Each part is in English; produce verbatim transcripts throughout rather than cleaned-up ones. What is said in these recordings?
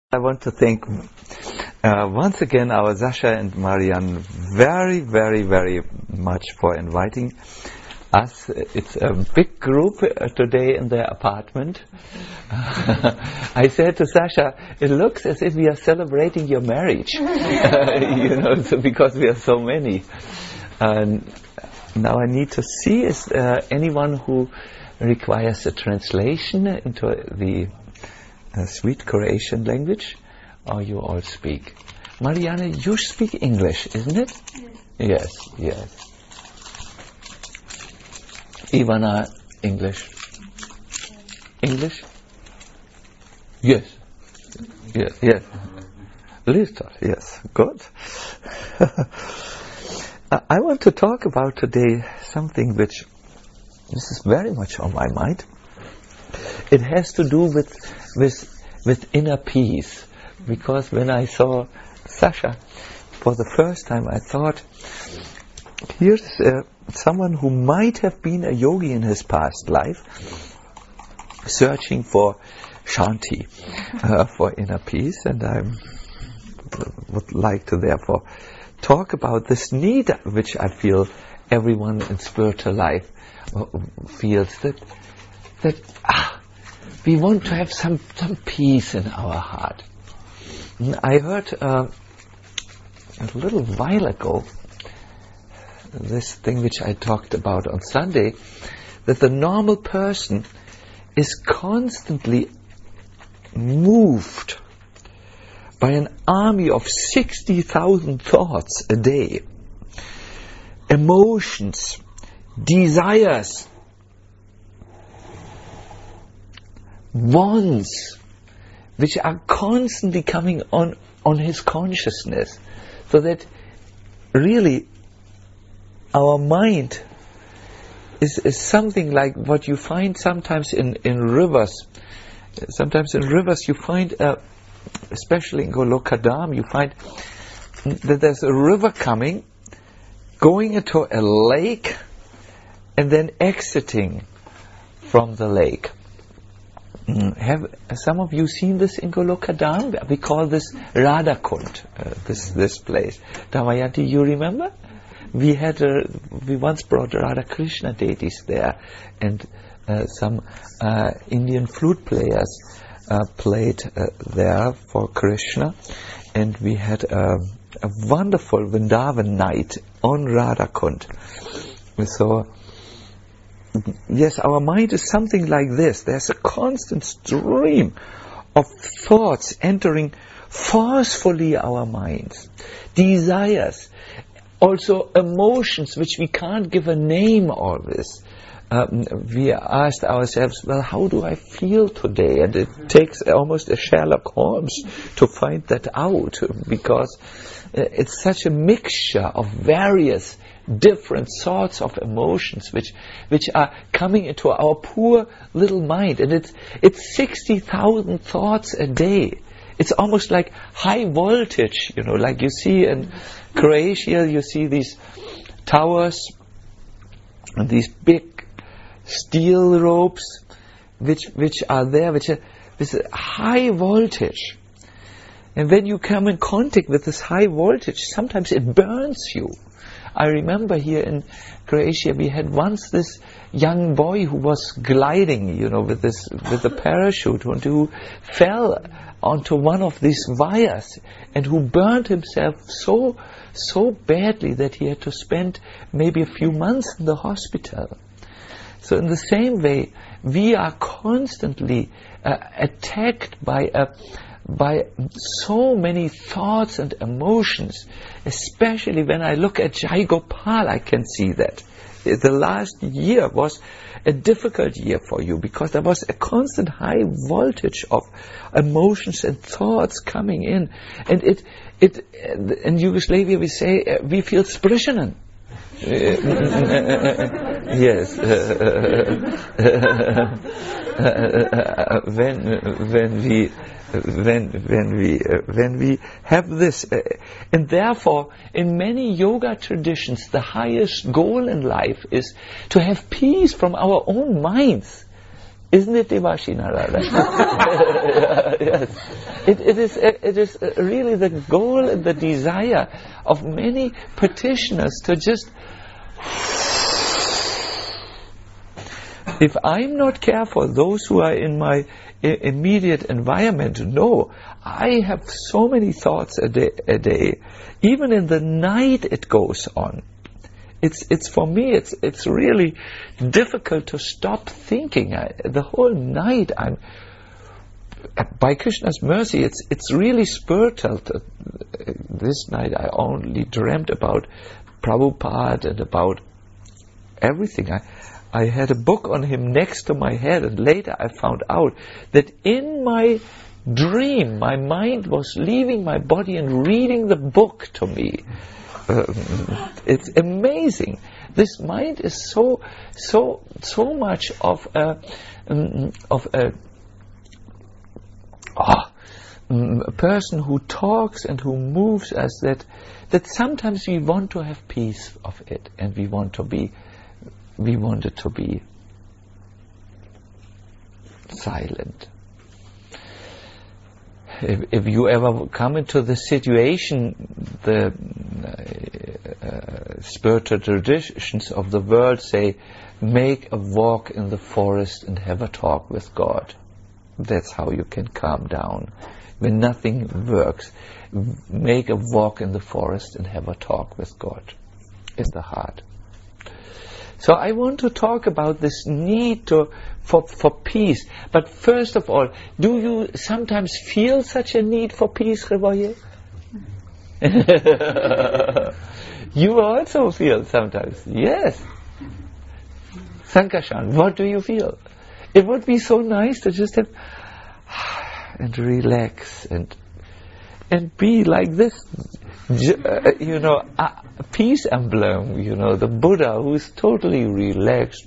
I want to thank uh, once again our Sasha and Marianne very, very, very much for inviting us. It's a big group uh, today in their apartment. I said to Sasha, it looks as if we are celebrating your marriage, you know, so because we are so many. And now I need to see is uh, anyone who requires a translation into the Uh, sweet Croatian language, or you all speak? Marianne, you speak English, isn't it? Yes. Yes, yes. Ivana, English? English? Yes. Yes, yes. Listor, yes. Good. I want to talk about today something which this is very much on my mind. It has to do with with with inner peace, because when I saw Sasha for the first time, I thought, here's uh, someone who might have been a yogi in his past life, searching for shanti, uh, for inner peace, and I would like to therefore talk about this need which I feel everyone in spiritual life feels, that that ah, we want to have some, some peace in our heart. I heard uh, a little while ago this thing which I talked about on Sunday, that the normal person is constantly moved by an army of sixty thousand thoughts a day, emotions, desires, wants, which are constantly coming on on his consciousness, so that really our mind is, is something like what you find sometimes in, in rivers. Sometimes in rivers you find, uh, especially in Golokadam, you find that there's a river coming, going into a lake, and then exiting from the lake. Have some of you seen this in Golokadam? We call this Radhakund, uh, this this place. Damayanti, you remember? We had a, we once brought Radha Krishna deities there, and uh, some uh, Indian flute players uh, played uh, there for Krishna, and we had a, a wonderful Vrindavan night on Radhakund. So. Yes, our mind is something like this. There's a constant stream of thoughts entering forcefully our minds. Desires, also emotions which we can't give a name always. Um, we asked ourselves, well, how do I feel today? And it takes almost a Sherlock Holmes to find that out, because it's such a mixture of various different sorts of emotions which which are coming into our poor little mind, and it's it's sixty thousand thoughts a day. It's almost like high voltage, you know, like you see in Croatia, you see these towers and these big steel ropes which which are there, which are with high voltage. And when you come in contact with this high voltage, sometimes it burns you. I remember here in Croatia we had once this young boy who was gliding, you know, with this with a parachute, and who fell onto one of these wires and who burned himself so so badly that he had to spend maybe a few months in the hospital. So in the same way, we are constantly uh, attacked by a by so many thoughts and emotions. Especially when I look at Jai Gopal, I can see that. The last year was a difficult year for you, because there was a constant high voltage of emotions and thoughts coming in. And it, it in Yugoslavia we say, uh, we feel sprishenen. Yes. when when we when when we uh, when we have this, uh, and therefore in many yoga traditions the highest goal in life is to have peace from our own minds, Isn't it Devashi Narada? Yes. It, it is, it is really the goal and the desire of many practitioners to just... If I'm not careful, those who are in my I- immediate environment know I have so many thoughts a day, a day. Even in the night it goes on. It's it's for me it's it's really difficult to stop thinking. I, the whole night I'm by Krishna's mercy it's it's really spiritual. To, this night I only dreamt about Prabhupada and about everything. I I had a book on him next to my head, and later I found out that in my dream my mind was leaving my body and reading the book to me. Um, it's amazing. This mind is so, so, so much of a, um, of a, oh, um, a person who talks and who moves us that, that sometimes we want to have peace of it, and we want to be, we want it to be silent. If, if you ever come into the situation, the uh, uh, spiritual traditions of the world say, make a walk in the forest and have a talk with God. That's how you can calm down. When nothing works, make a walk in the forest and have a talk with God in the heart. So I want to talk about this need to, for, for peace. But first of all, do you sometimes feel such a need for peace, Revoye? You also feel sometimes. Yes. Sankarshan, what do you feel? It would be so nice to just have and relax and and be like this, uh, you know, a peace emblem, you know, the Buddha who is totally relaxed,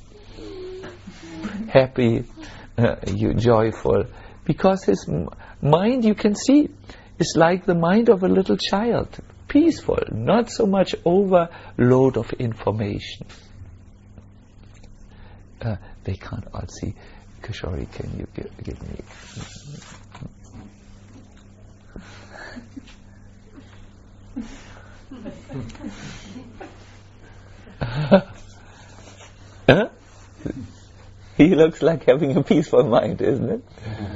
happy, uh, you joyful, because his m- mind, you can see, is like the mind of a little child, peaceful, not so much overload of information. Uh, they can't all see. Kishori, can you give, give me? Huh? He looks like having a peaceful mind, isn't it?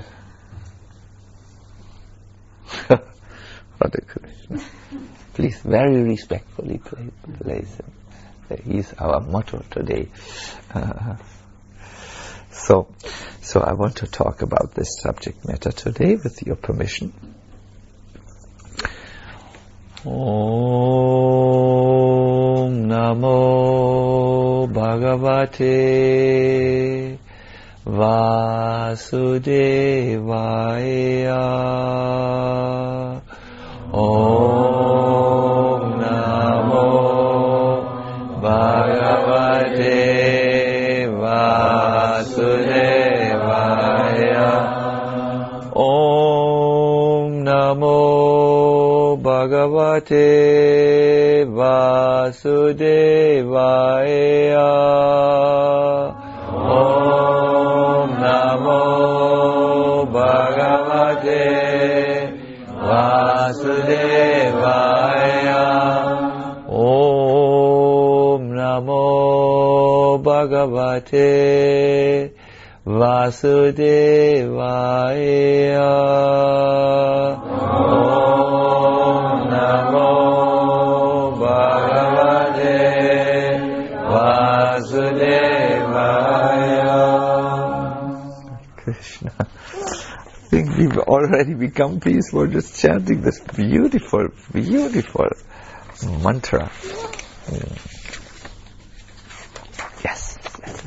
Radha Krishna. Please, very respectfully, place, place him. He's our motto today. Uh, so, so I want to talk about this subject matter today, with your permission. Om Namo Bhagavate Vasudevaya. Om Namo Bhagavate Vasudevaya. Om Namo Bhagavate Vasudevaya. Om Namo Bhagavate Vasudevaya. Om Namo Bhagavate Vasudevaya. Krishna. I think we've already become peaceful just chanting this beautiful, beautiful mantra. Yes.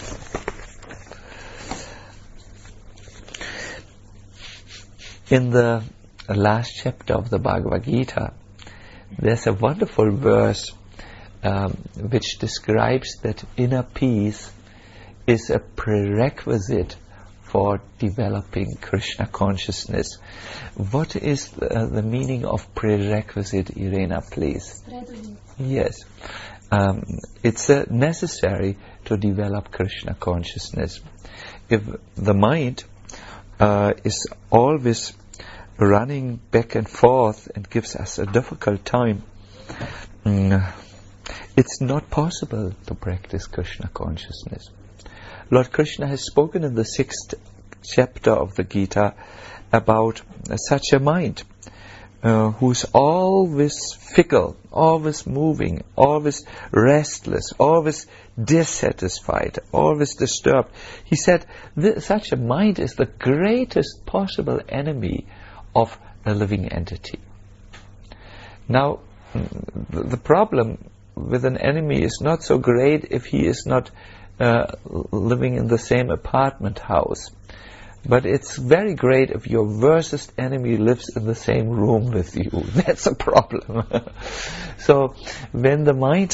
In the last chapter of the Bhagavad Gita, there's a wonderful verse um, which describes that inner peace is a prerequisite for developing Krishna consciousness. What is the, the meaning of prerequisite, Irena, please? Yes. Um, it's uh, necessary to develop Krishna consciousness. if the mind uh, is always running back and forth and gives us a difficult time, mm, it's not possible to practice Krishna consciousness. Lord Krishna has spoken in the sixth chapter of the Gita about uh, such a mind uh, who's always fickle, always moving, always restless, always dissatisfied, always disturbed. He said th- such a mind is the greatest possible enemy of a living entity. Now, the, the problem with an enemy is not so great if he is not uh, living in the same apartment house. But it's very great if your worst enemy lives in the same room with you. That's a problem. So when the mind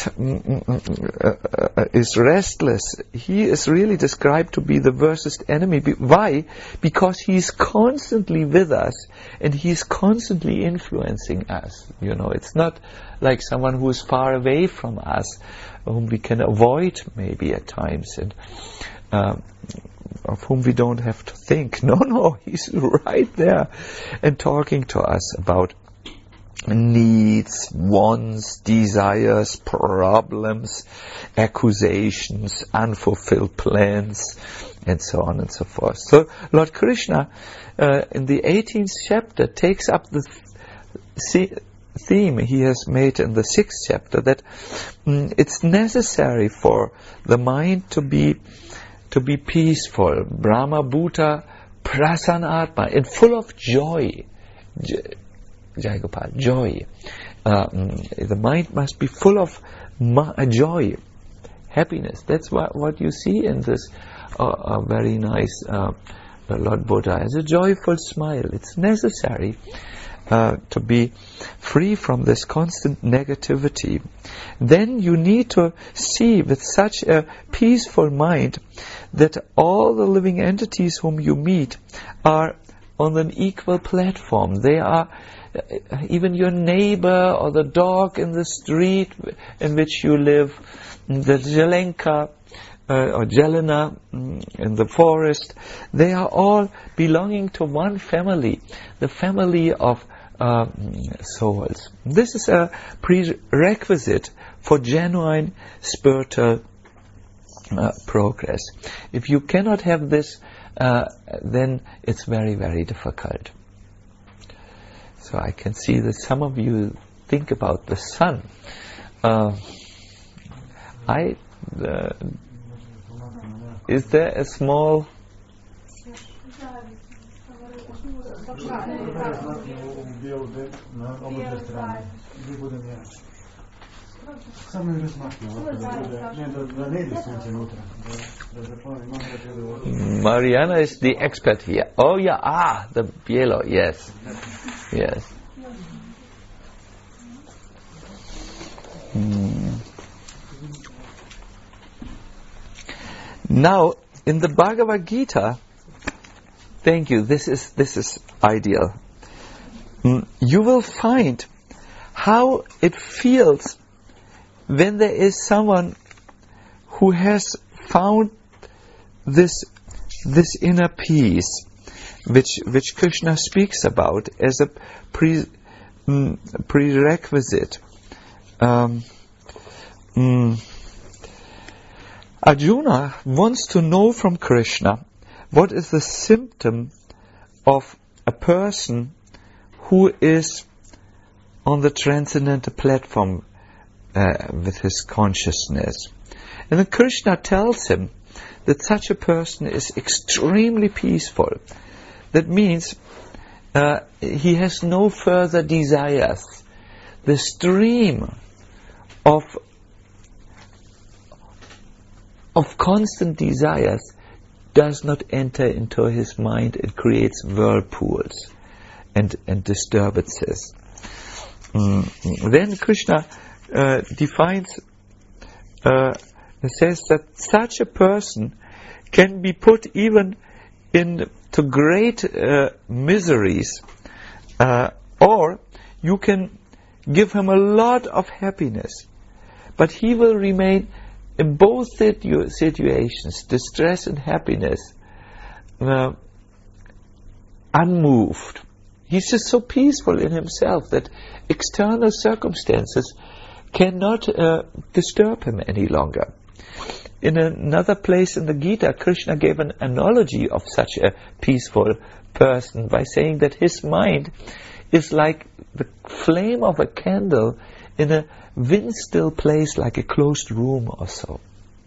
uh, is restless, he is really described to be the worst enemy. Why? Because he's constantly with us and he's constantly influencing us. You know, it's not like someone who is far away from us, whom we can avoid maybe at times, and uh, of whom we don't have to think. No, no, he's right there and talking to us about needs, wants, desires, problems, accusations, unfulfilled plans, and so on and so forth. So Lord Krishna uh, in the eighteenth chapter takes up the th- theme he has made in the sixth chapter, that mm, it's necessary for the mind to be to be peaceful, Brahma Bhuta Prasanatma, and full of joy. Jai Gopal, joy. Uh, the mind must be full of ma- joy, happiness. That's what, what you see in this uh, uh, very nice uh, Lord Buddha, as a joyful smile. It's necessary Uh, to be free from this constant negativity. Then you need to see with such a peaceful mind that all the living entities whom you meet are on an equal platform. They are uh, even your neighbor or the dog in the street in which you live, the Jelenka uh, or Jelena mm, in the forest. They are all belonging to one family, the family of Uh, souls. This is a prerequisite for genuine spiritual uh, progress. If you cannot have this, uh, then it's very, very difficult. So I can see that some of you think about the sun. Uh, I uh, is there a small Mariana is the expert here. Oh yeah, ah, the bielo, yes, yes. Hmm. Now, in the Bhagavad Gita, thank you. This is this is ideal. Mm, you will find how it feels when there is someone who has found this this inner peace, which which Krishna speaks about as a pre, mm, prerequisite. Um, mm, Arjuna wants to know from Krishna what is the symptom of a person who is on the transcendental platform uh, with his consciousness. And then Krishna tells him that such a person is extremely peaceful. That means uh, he has no further desires. The stream of of constant desires does not enter into his mind and creates whirlpools and, and disturbances. Mm. Then Krishna uh, defines, uh, says that such a person can be put even into great uh, miseries, uh, or you can give him a lot of happiness, but he will remain in both situ- situations, distress and happiness, uh, unmoved. He's just so peaceful in himself that external circumstances cannot uh, disturb him any longer. In another place in the Gita, Krishna gave an analogy of such a peaceful person by saying that his mind is like the flame of a candle in a wind-still place, like a closed room or so.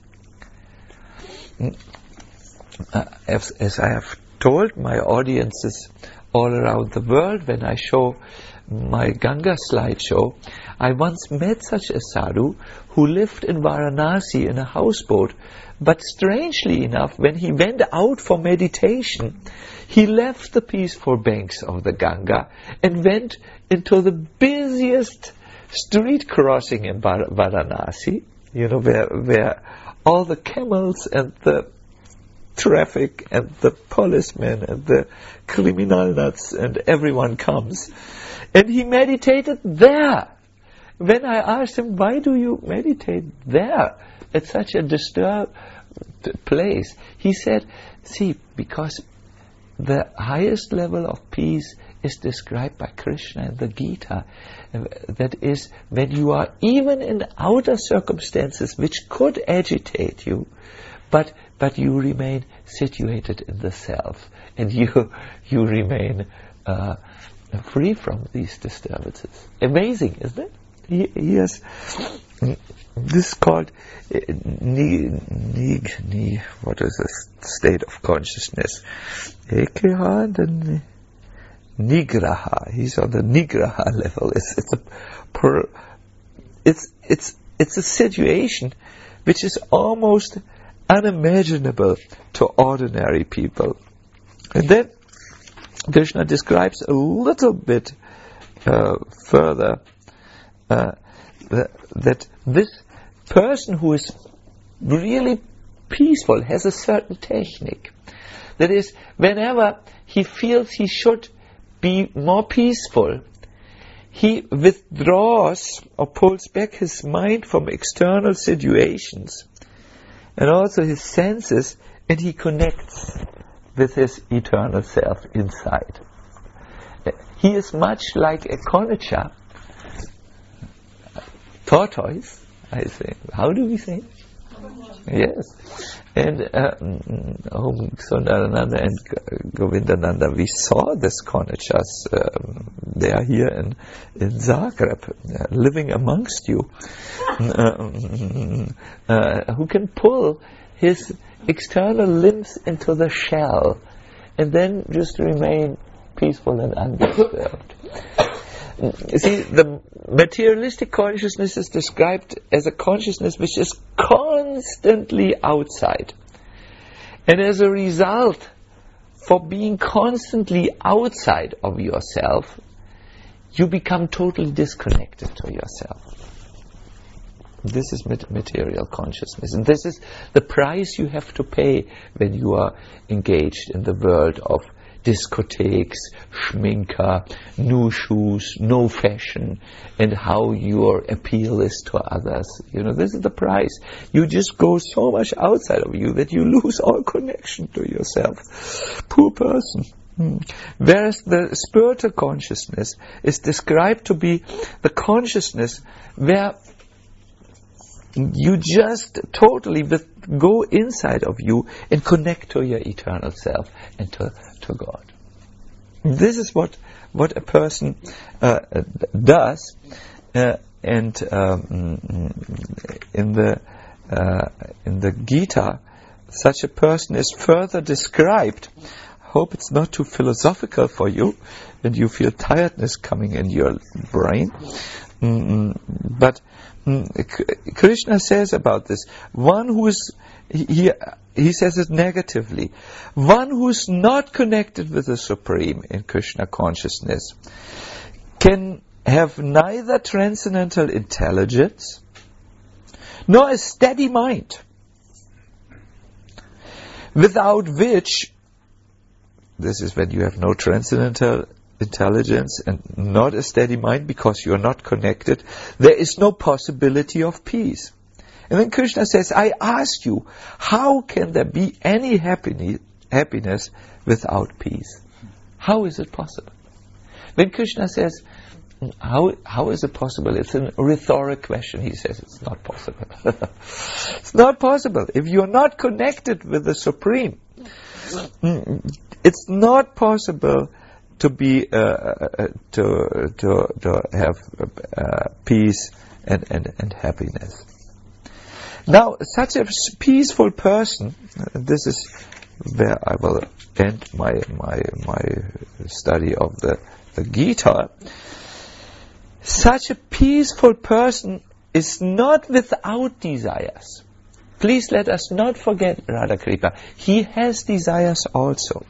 Uh, as, as I have told my audiences all around the world when I show my Ganga slideshow, I once met such a sadhu who lived in Varanasi in a houseboat, but strangely enough, when he went out for meditation, he left the peaceful banks of the Ganga and went into the busiest street crossing in Var- Varanasi, you know, where, where all the camels and the traffic and the policemen and the criminal nuts and everyone comes. And he meditated there. When I asked him, why do you meditate there at such a disturbed place? He said, see, because the highest level of peace is described by Krishna in the Gita. That is, when you are even in outer circumstances which could agitate you, but but you remain situated in the self, and you you remain uh, free from these disturbances. Amazing, isn't it? He, he has this is called uh, ni, ni, ni, what is this state of consciousness? Ekihad Nigraha. He's on the Nigraha level. It's it's a per, it's it's it's a situation which is almost unimaginable to ordinary people. And then Krishna describes a little bit uh, further uh, that, that this person who is really peaceful has a certain technique. That is, whenever he feels he should be more peaceful, he withdraws or pulls back his mind from external situations and also his senses, and he connects with his eternal self inside. He is much like a Konacha, tortoise, I say. How do we say? Yes. And uh, Om Sundarananda and Govindananda, we saw this Konachas. Um, they are here in, in Zagreb, uh, living amongst you, uh, uh, who can pull his external limbs into the shell and then just remain peaceful and undisturbed. See, the materialistic consciousness is described as a consciousness which is constantly outside. And as a result, for being constantly outside of yourself, you become totally disconnected to yourself. This is material consciousness. And this is the price you have to pay when you are engaged in the world of discotheques, schminker, new shoes, no fashion, and how your appeal is to others. You know, this is the price. You just go so much outside of you that you lose all connection to yourself. Poor person. Hmm. Whereas the spiritual consciousness is described to be the consciousness where you just totally with, go inside of you and connect to your eternal self and to, to God. This is what what a person uh, does, uh, and um, in the uh, in the Gita, such a person is further described. I hope it's not too philosophical for you, and you feel tiredness coming in your brain. Mm, but mm, Krishna says about this, one who is, he, he says it negatively, one who is not connected with the Supreme in Krishna consciousness can have neither transcendental intelligence nor a steady mind, without which, this is when you have no transcendental intelligence and not a steady mind because you are not connected, there is no possibility of peace. And then Krishna says, I ask you, how can there be any happiness, happiness without peace. How is it possible? When Krishna says, how how is it possible? It's a rhetoric question. He says it's not possible. It's not possible. If you're not connected with the Supreme, it's not possible to be uh, uh, to to to have uh, peace and, and and happiness. Now, such a peaceful person, this is where I will end my my my study of the, the Gita. Such a peaceful person is not without desires. Please let us not forget Radhakripa. He has desires also.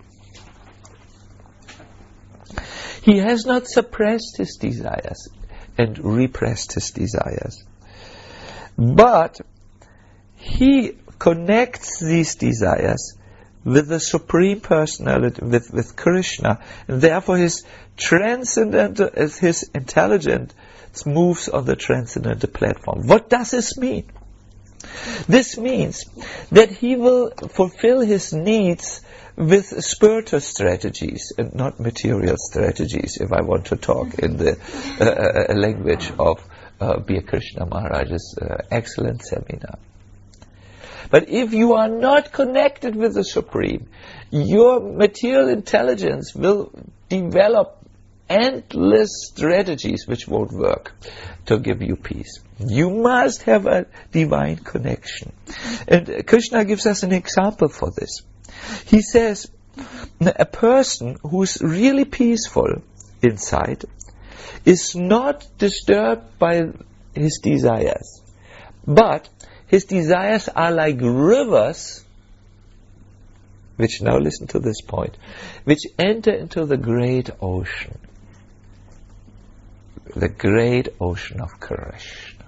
He has not suppressed his desires and repressed his desires. But he connects these desires with the Supreme Personality, with, with Krishna, and therefore his transcendental, his intelligence moves on the transcendental platform. What does this mean? This means that he will fulfill his needs with spiritual strategies and not material strategies, if I want to talk in the uh, language of uh, Bir Krishna Maharaj's uh, excellent seminar. But if you are not connected with the Supreme, your material intelligence will develop endless strategies which won't work to give you peace. You must have a divine connection. And Krishna gives us an example for this. He says, a person who's really peaceful inside is not disturbed by his desires, but his desires are like rivers, which, now listen to this point, which enter into the great ocean. The great ocean of Krishna.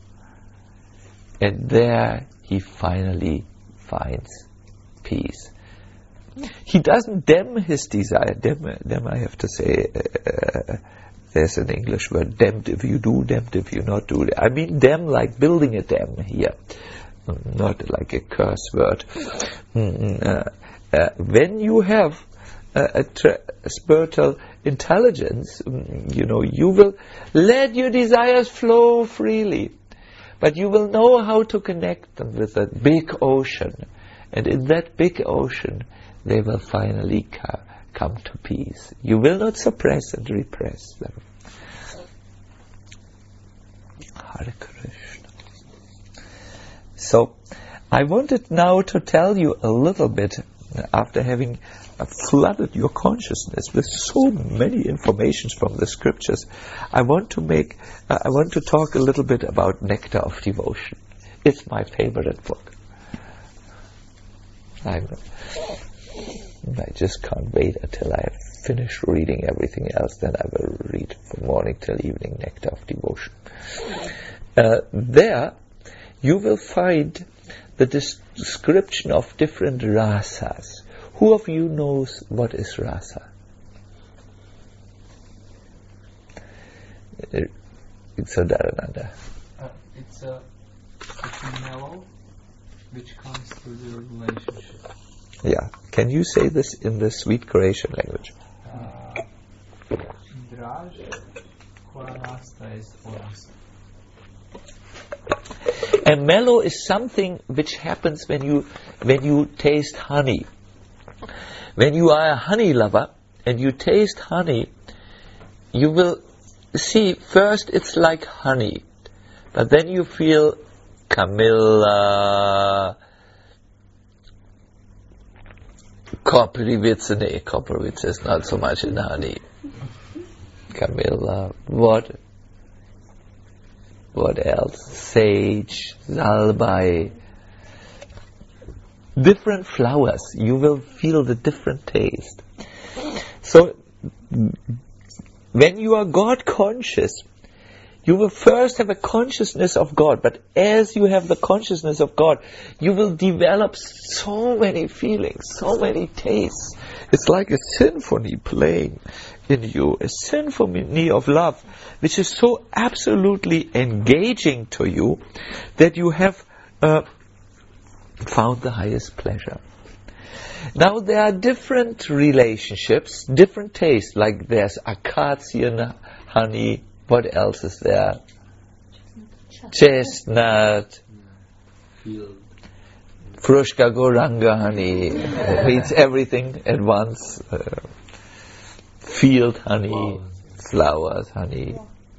And there he finally finds peace. He doesn't dam his desire. Dam, dam I have to say, uh, there's an English word, damned if you do, damned if you not do. I mean dam like building a dam here, not like a curse word. Mm, uh, uh, when you have a, a, tra- a spiritual intelligence, you know, you will let your desires flow freely, but you will know how to connect them with that big ocean, and in that big ocean they will finally come. Come to peace. You will not suppress and repress them. Hare Krishna. So, I wanted now to tell you a little bit, after having flooded your consciousness with so many informations from the scriptures, I want to make, uh, I want to talk a little bit about Nectar of Devotion. It's my favorite book. I'm I just can't wait until I have finished reading everything else. Then I will read from morning till evening Nectar of Devotion. Uh, there you will find the description of different rasas. Who of you knows what is rasa? Uh, it's Sadananda. Uh, it's a it's a mellow which comes through the relationship. Yeah. Can you say this in the sweet Croatian language? Draž koja nastaje iz odnosa. And mellow is something which happens when you when you taste honey. When you are a honey lover and you taste honey, you will see first it's like honey, but then you feel Camilla, Koprivica, nee, Koprivica is not so much in honey. Camilla, what? What else? Sage, salbei. Different flowers, you will feel the different taste. So, when you are God conscious, you will first have a consciousness of God, but as you have the consciousness of God, you will develop so many feelings, so many tastes. It's like a symphony playing in you, a symphony of love, which is so absolutely engaging to you that you have uh, found the highest pleasure. Now there are different relationships, different tastes, like there's acacian honey, what else is there? Chestnut, Field. Frushka Goranga honey, means everything at once. Uh, field honey, flowers, flowers honey,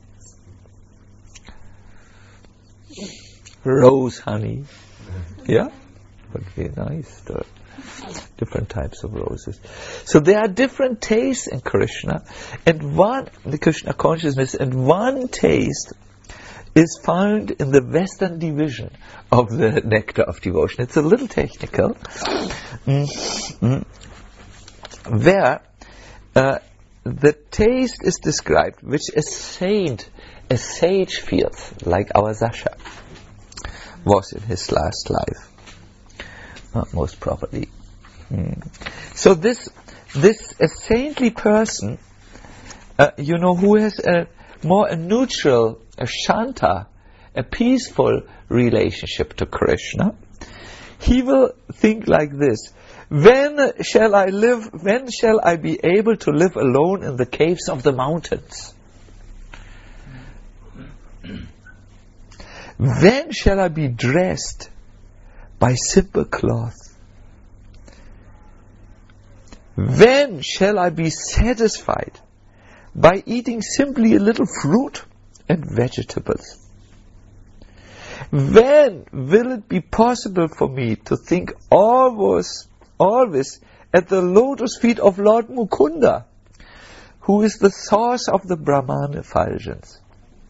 rose honey. Yeah, would be nice. The different types of roses. So there are different tastes in Krishna, and one the Krishna consciousness, and one taste is found in the Western division of the nectar of devotion. It's a little technical, mm-hmm. where uh, the taste is described which a saint, a sage feels, like our Sasha was in his last life, uh, most probably. Mm. So this this a saintly person, uh, you know, who has a more a neutral, a shanta, a peaceful relationship to Krishna, he will think like this: when shall I live, when shall I be able to live alone in the caves of the mountains? When shall I be dressed by simple cloth? When shall I be satisfied by eating simply a little fruit and vegetables? When will it be possible for me to think always, always at the lotus feet of Lord Mukunda, who is the source of the Brahman effulgence?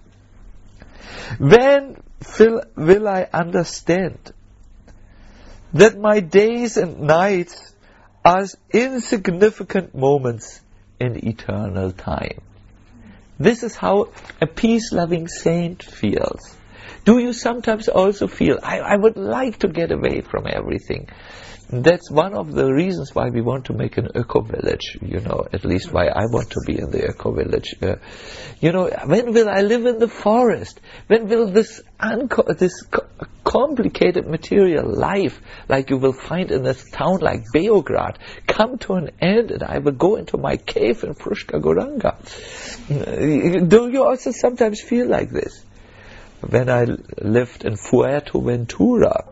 When will, will I understand that my days and nights are insignificant moments in eternal time? This is how a peace-loving saint feels. Do you sometimes also feel, I, I would like to get away from everything? That's one of the reasons why we want to make an eco-village, you know, at least why I want to be in the eco-village. Uh, you know, when will I live in the forest? When will this unco- this co- complicated material life, like you will find in a town like Beograd, come to an end, and I will go into my cave in Frushka Goranga? Do you also sometimes feel like this? When I lived in Fuerteventura,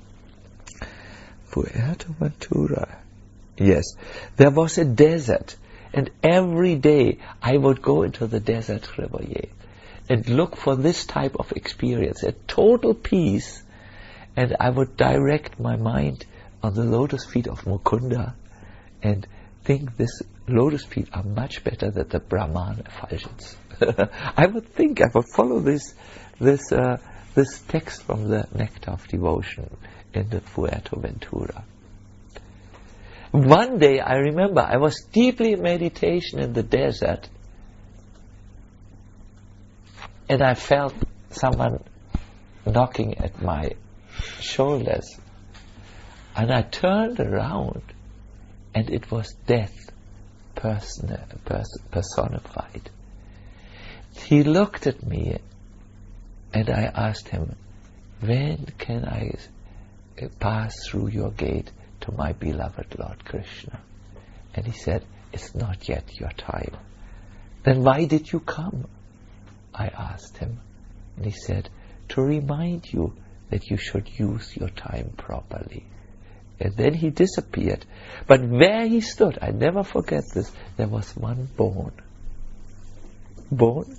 Fuerteventura, yes, there was a desert, and every day I would go into the desert Reveille and look for this type of experience, a total peace, and I would direct my mind on the lotus feet of Mukunda and think this lotus feet are much better than the Brahman effulgence. I would think, I would follow this this uh, this text from the Nectar of Devotion in the Fuerteventura. One day I remember I was deeply in meditation in the desert, and I felt someone knocking at my shoulders, and I turned around, and it was death person, pers- personified. He looked at me, and I asked him, when can I pass through your gate to my beloved Lord Krishna? And he said, it's not yet your time. Then why did you come? I asked him. And he said, to remind you that you should use your time properly. And then he disappeared. But where he stood, I never forget this, there was one bone. Bone?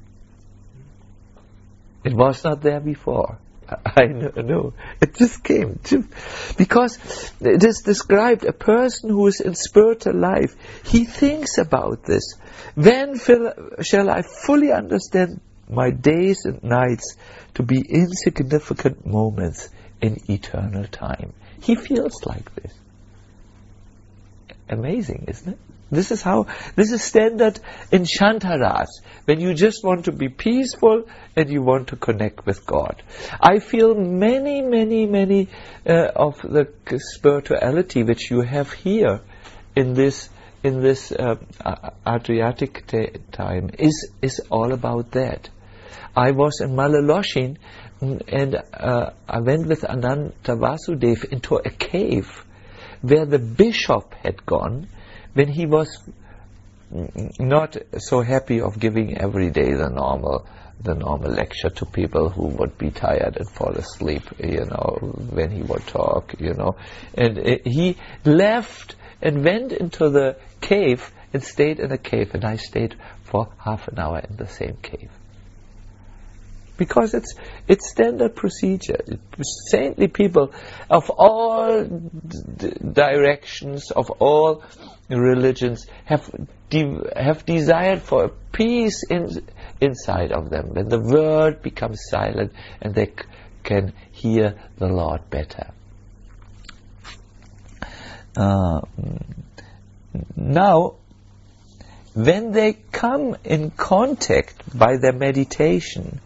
It was not there before. I know, no, it just came. Because it is described a person who is in spiritual life, he thinks about this. When shall I fully understand my days and nights to be insignificant moments in eternal time? He feels like this. Amazing, isn't it? This is how, this is standard in Shantaras, when you just want to be peaceful and you want to connect with God. I feel many, many, many uh, of the spirituality which you have here in this in this uh, Adriatic t- time is is all about that. I was in Maloloshin, and uh, I went with Ananta Vasudev into a cave where the bishop had gone when he was not so happy of giving every day the normal the normal lecture to people who would be tired and fall asleep, you know, when he would talk, you know. And uh, he left and went into the cave and stayed in the cave, and I stayed for half an hour in the same cave. Because it's it's standard procedure. Saintly people of all d- directions, of all religions, have de- have desired for a peace in, inside of them, when the world becomes silent and they c- can hear the Lord better. Uh, now, when they come in contact by their meditation,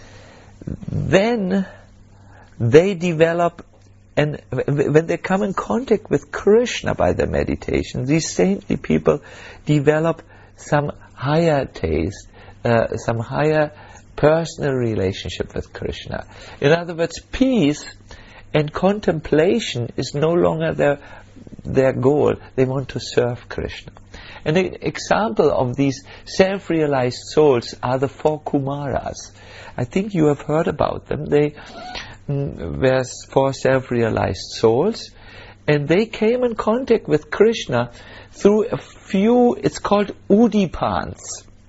then they develop, and when they come in contact with Krishna by their meditation, these saintly people develop some higher taste, uh, some higher personal relationship with Krishna. In other words, peace and contemplation is no longer their their goal. They want to serve Krishna. An example of these self-realized souls are the four Kumaras. I think you have heard about them. They mm, were four self-realized souls, and they came in contact with Krishna through a few, it's called udipans.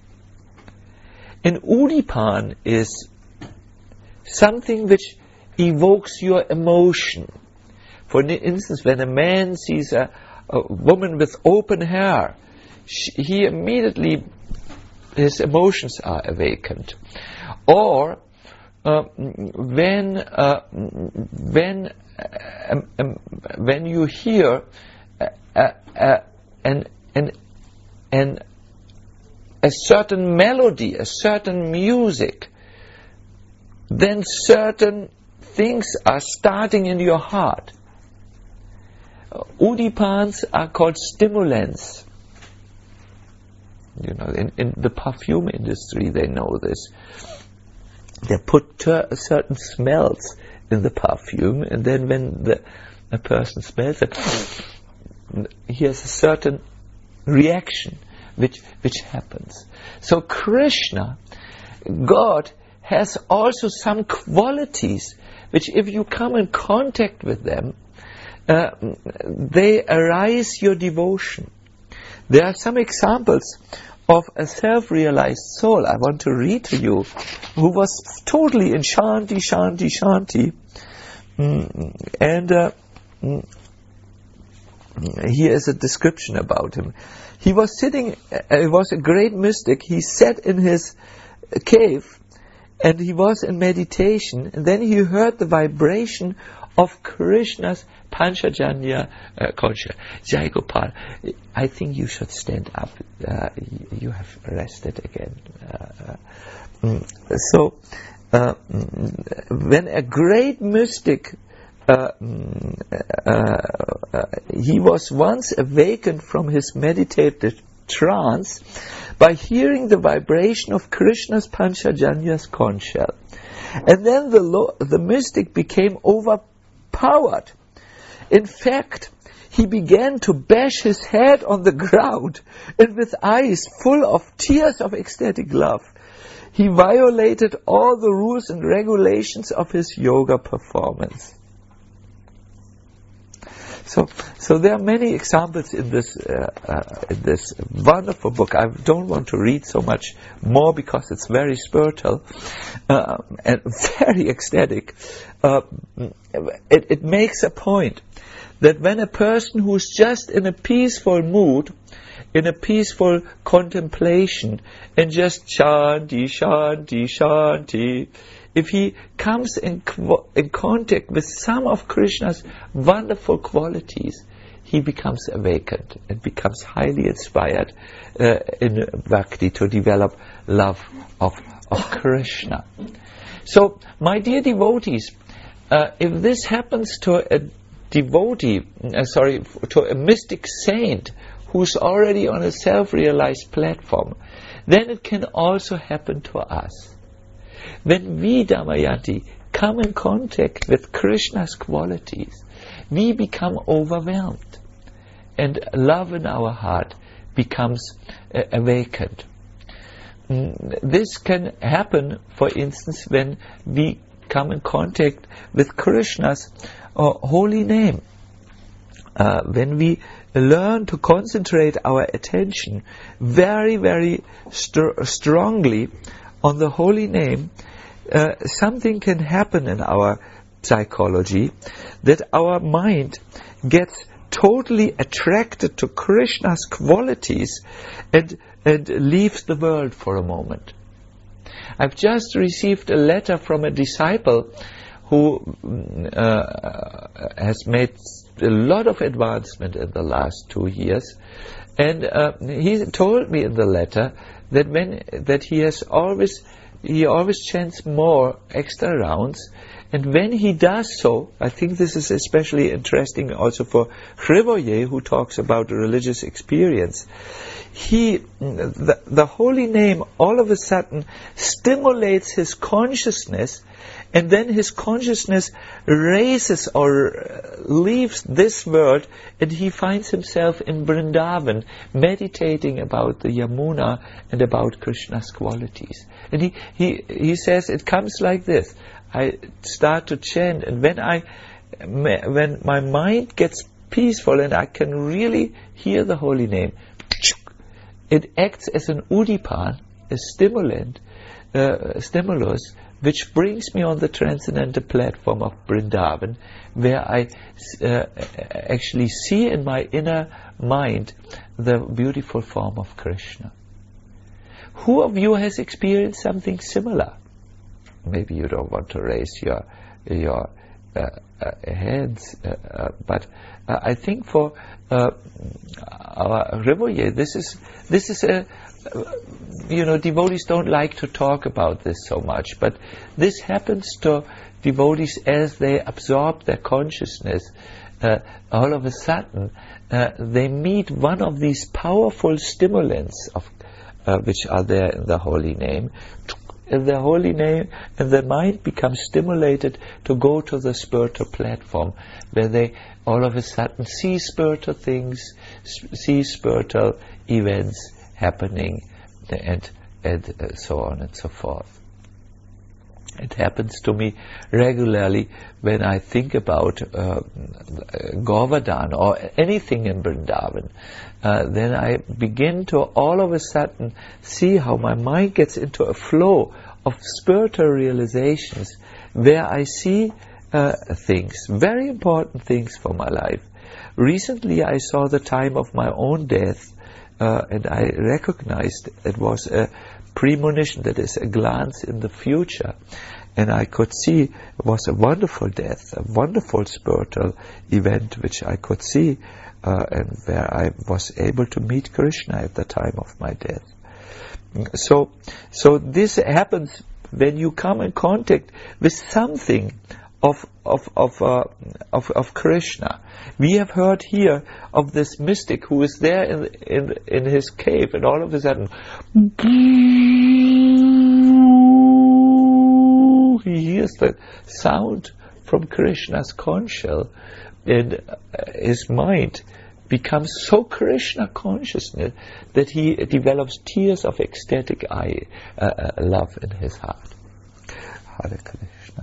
An udipan is something which evokes your emotion. For instance, when a man sees a, a woman with open hair, she, he immediately, his emotions are awakened. Or uh, when uh, when uh, um, when you hear uh, uh, an an an a certain melody, a certain music, then certain things are starting in your heart. Uh, udipans are called stimulants. You know, in, in the perfume industry, they know this. They put ter- certain smells in the perfume, and then when the a person smells it, he has a certain reaction which which happens. So Krishna, God, has also some qualities which, if you come in contact with them, uh, they arise your devotion. There are some examples of a self-realized soul I want to read to you, who was totally in Shanti, Shanti, Shanti. Mm, and uh, mm, here is a description about him. He was sitting, uh, he was a great mystic. He sat in his cave and he was in meditation, and then he heard the vibration of Krishna's Panchajanya uh, conscious. Jai Gopal, I think you should stand up. Uh, you have rested again. Uh, mm, so, uh, when a great mystic, uh, uh, uh, he was once awakened from his meditative trance by hearing the vibration of Krishna's Panchajanya's conch shell. And then the, lo- the mystic became overpowered. In fact, he began to bash his head on the ground, and with eyes full of tears of ecstatic love, he violated all the rules and regulations of his yoga performance. So, so there are many examples in this uh, uh, in this wonderful book. I don't want to read so much more because it's very spiritual uh, and very ecstatic. Uh, it, it makes a point that when a person who's just in a peaceful mood, in a peaceful contemplation, and just shanti, shanti, shanti, if he comes in, in contact with some of Krishna's wonderful qualities, he becomes awakened and becomes highly inspired uh, in bhakti to develop love of, of Krishna. So, my dear devotees, uh, if this happens to a devotee, uh, sorry, to a mystic saint who's already on a self-realized platform, then it can also happen to us. When we, Damayanti, come in contact with Krishna's qualities, we become overwhelmed. and love in our heart becomes uh, awakened. Mm, this can happen, for instance, when we come in contact with Krishna's uh, holy name. Uh, when we learn to concentrate our attention very, very st- strongly on the holy name, uh, something can happen in our psychology, that our mind gets totally attracted to Krishna's qualities and, and leaves the world for a moment. I've just received a letter from a disciple who uh, has made a lot of advancement in the last two years, and uh, he told me in the letter that when that he has always he always chants more extra rounds, and when he does so, I think this is especially interesting also for Hrivoye, who talks about religious experience. He, the, the holy name, all of a sudden stimulates his consciousness, and then his consciousness raises or leaves this world, and he finds himself in Vrindavan, meditating about the Yamuna and about Krishna's qualities. And he, he, he says it comes like this. I start to chant, and when I, when my mind gets peaceful and I can really hear the holy name, it acts as an udipan, a stimulant, uh, stimulus, which brings me on the transcendental platform of Vrindavan, where I uh, actually see in my inner mind the beautiful form of Krishna. Who of you has experienced something similar? Maybe you don't want to raise your your uh, uh, heads, uh, uh, but uh, I think for uh, our Hrivoye, this is this is a uh, you know devotees don't like to talk about this so much, but this happens to devotees as they absorb their consciousness. Uh, all of a sudden, uh, they meet one of these powerful stimulants of uh, which are there in the holy name. In the holy name, and the mind becomes stimulated to go to the spiritual platform, where they all of a sudden see spiritual things, see spiritual events happening, and and uh, so on and so forth. It happens to me regularly when I think about uh, Govardhan or anything in Vrindavan. Uh, then I begin to all of a sudden see how my mind gets into a flow of spiritual realizations, where I see uh, things, very important things for my life. Recently I saw the time of my own death, uh, and I recognized it was a premonition, that is a glance in the future. And I could see it was a wonderful death, a wonderful spiritual event which I could see, uh, and where I was able to meet Krishna at the time of my death. So, so this happens when you come in contact with something of of of uh, of, of Krishna. We have heard here of this mystic who is there in in in his cave, and all of a sudden he hears the sound from Krishna's conch shell, and his mind becomes so Krishna consciousness that he develops tears of ecstatic eye, uh, uh, love in his heart. Hare Krishna.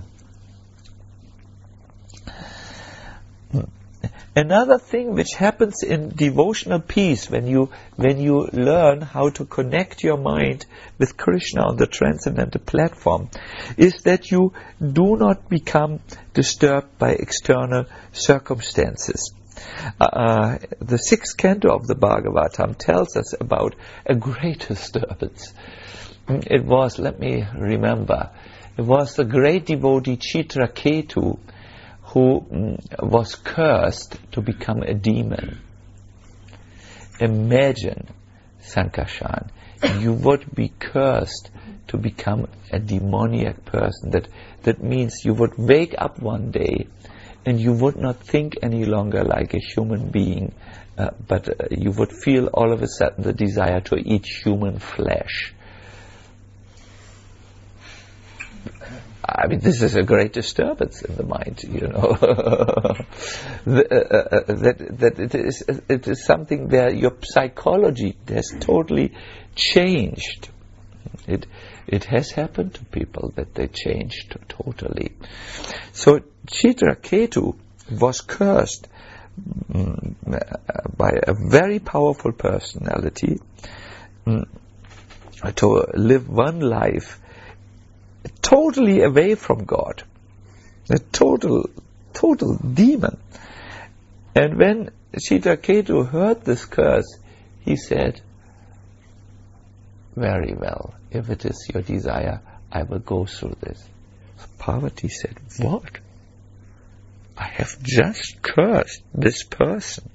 Another thing which happens in devotional peace, when you when you learn how to connect your mind with Krishna on the transcendental platform, is that you do not become disturbed by external circumstances. Uh, the sixth canto of the Bhagavatam tells us about a great disturbance. It was, let me remember, it was the great devotee Chitraketu who mm, was cursed to become a demon. Imagine, Sankarshan, you would be cursed to become a demoniac person. That that means you would wake up one day and you would not think any longer like a human being, uh, but uh, you would feel all of a sudden the desire to eat human flesh. I mean, this is a great disturbance in the mind, you know. the, uh, uh, that that it is it is something where your psychology has totally changed. It it has happened to people that they changed totally. So Chitraketu was cursed mm, by a very powerful personality mm, to live one life totally away from God, a total, total demon. And when Chitraketu heard this curse, he said, very well, if it is your desire, I will go through this. So Parvati said, what? I have just cursed this person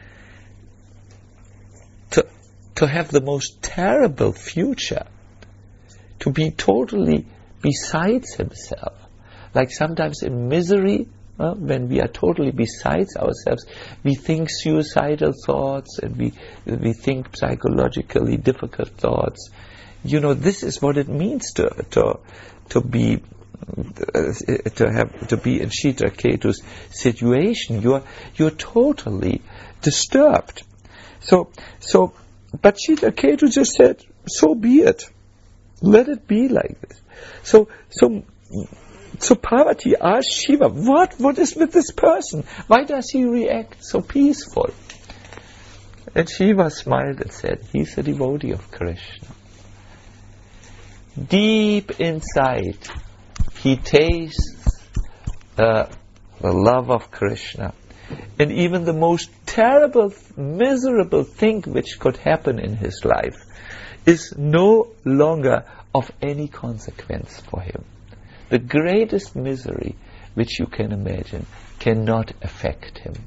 to, to have the most terrible future, to be totally besides himself. Like sometimes in misery, uh, when we are totally besides ourselves, we think suicidal thoughts and we we think psychologically difficult thoughts. You know, this is what it means to to to be uh, to have to be in Chitraketu's situation. You're you're totally disturbed. So so, but Chitraketu just said, so be it. Let it be like this. So, so, so Parvati asked Shiva, what, what is with this person? Why does he react so peaceful? And Shiva smiled and said, he's a devotee of Krishna. Deep inside, he tastes uh, the love of Krishna. And even the most terrible, miserable thing which could happen in his life is no longer of any consequence for him. The greatest misery which you can imagine cannot affect him.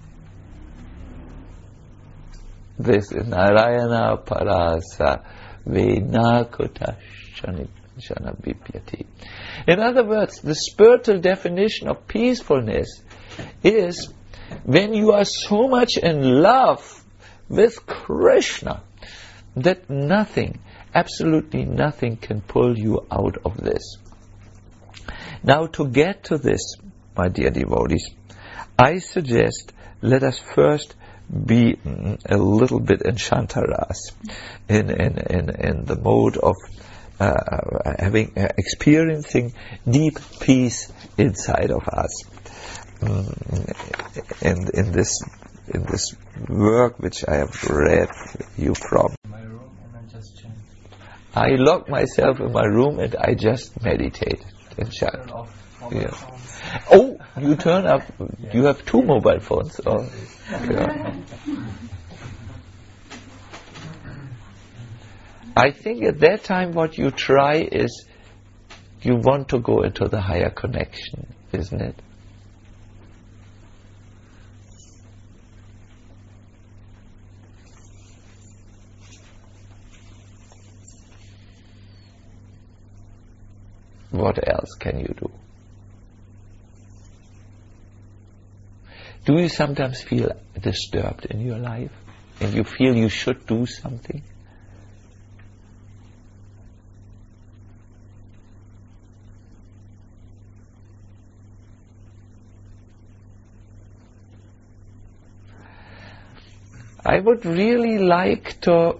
This is Narayana Parasa Venakota Shana Bipyati. In other words, the spiritual definition of peacefulness is when you are so much in love with Krishna that nothing, absolutely nothing can pull you out of this. Now, to get to this, my dear devotees, I suggest let us first be a little bit in Shantaras, in in in, in the mode of uh, having uh, experiencing deep peace inside of us. Mm, and in this in this work which I have read you from. I locked myself in my room and I just meditated and chat. Yeah. Oh, you turn up. Yeah. You have two mobile phones. Oh, yeah. I think at that time what you try is you want to go into the higher connection, isn't it? What else can you do? Do you sometimes feel disturbed in your life and you feel you should do something? I would really like to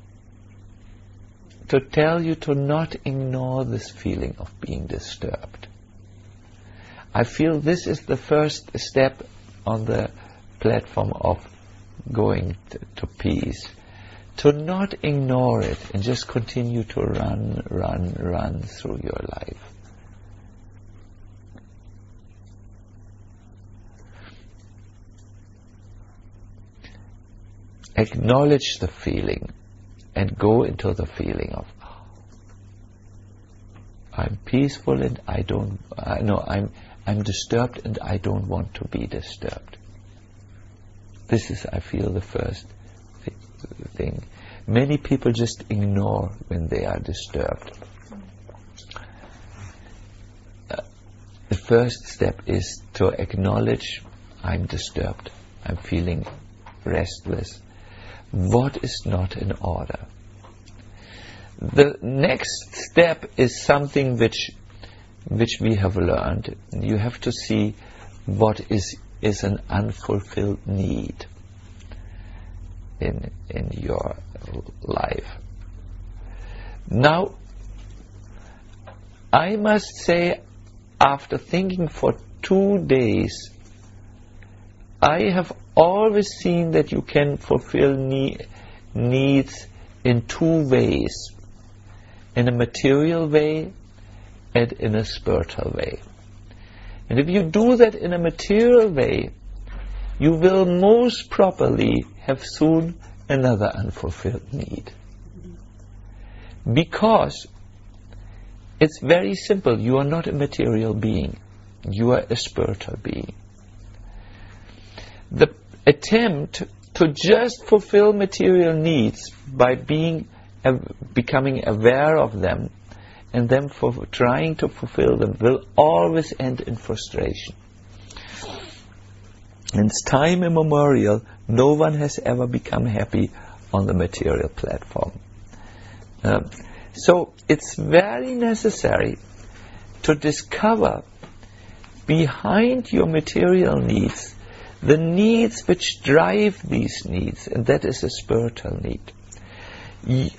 to tell you to not ignore this feeling of being disturbed. I feel this is the first step on the platform of going to, to peace. To not ignore it and just continue to run, run, run through your life. Acknowledge the feeling and go into the feeling of, oh, I'm peaceful and I don't, I know I'm, I'm disturbed and I don't want to be disturbed. This is, I feel, the first th- thing. Many people just ignore when they are disturbed. Uh, the first step is to acknowledge, I'm disturbed, I'm feeling restless. What is not in order? The next step is something which which we have learned, you have to see what is is an unfulfilled need in in your life. Now, I must say, after thinking for two days, I have always seen that you can fulfill ne- needs in two ways: in a material way and in a spiritual way. And if you do that in a material way, you will most probably have soon another unfulfilled need. Because it's very simple. You are not a material being. You are a spiritual being. The attempt to just fulfill material needs by being, uh, becoming aware of them and then for trying to fulfill them will always end in frustration. And it's time immemorial, no one has ever become happy on the material platform. Uh, so it's very necessary to discover behind your material needs the needs which drive these needs, and that is a spiritual need. Y-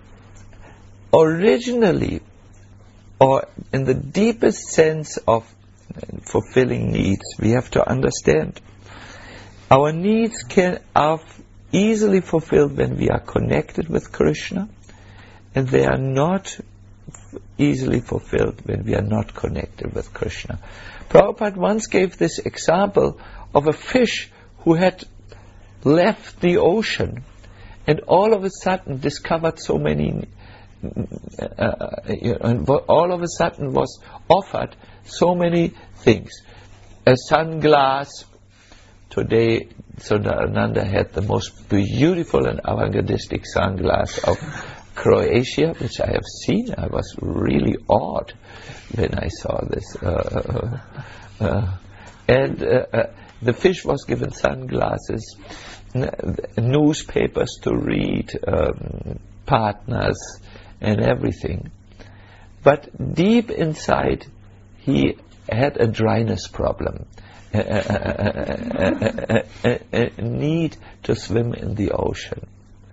originally, or in the deepest sense of fulfilling needs, we have to understand our needs can are easily fulfilled when we are connected with Krishna, and they are not easily fulfilled when we are not connected with Krishna. Prabhupada once gave this example of a fish who had left the ocean and all of a sudden discovered so many uh, you know, and all of a sudden was offered so many things. A sunglass. Today Sundarananda had the most beautiful and avant-gardistic sunglass of Croatia, which I have seen. I was really awed when I saw this. Uh, uh, uh, and uh, uh, the fish was given sunglasses, n- newspapers to read, um, partners, and everything. But deep inside, he had a dryness problem, a, a, a, a, a need to swim in the ocean.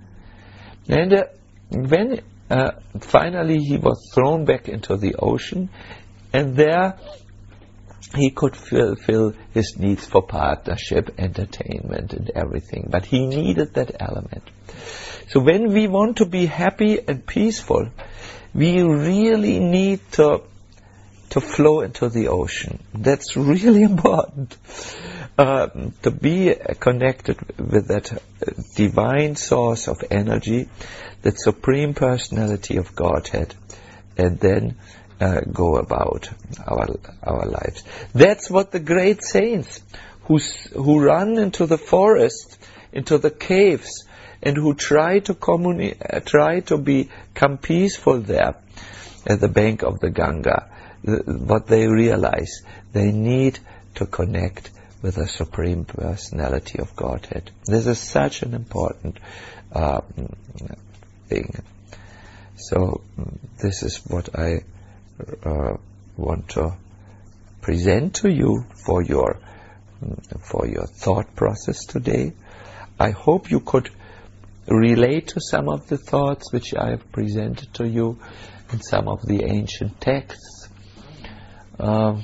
And uh, when uh, finally he was thrown back into the ocean, and there he could fulfill his needs for partnership, entertainment, and everything. But he needed that element. So when we want to be happy and peaceful, we really need to to flow into the ocean. That's really important. Uh, to be connected with that divine source of energy, that supreme personality of Godhead, and then uh, go about our our lives. That's what the great saints who who run into the forest, into the caves, and who try to communi- uh, try to become peaceful there at the bank of the Ganga. Th- what they realize, they need to connect with the Supreme Personality of Godhead. This is such an important uh, thing. So this is what I uh, want to present to you for your for your thought process today. I hope you could relate to some of the thoughts which I have presented to you in some of the ancient texts. Uh,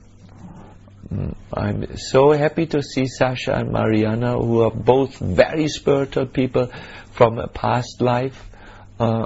I'm so happy to see Sasha and Mariana, who are both very spiritual people from a past life, uh,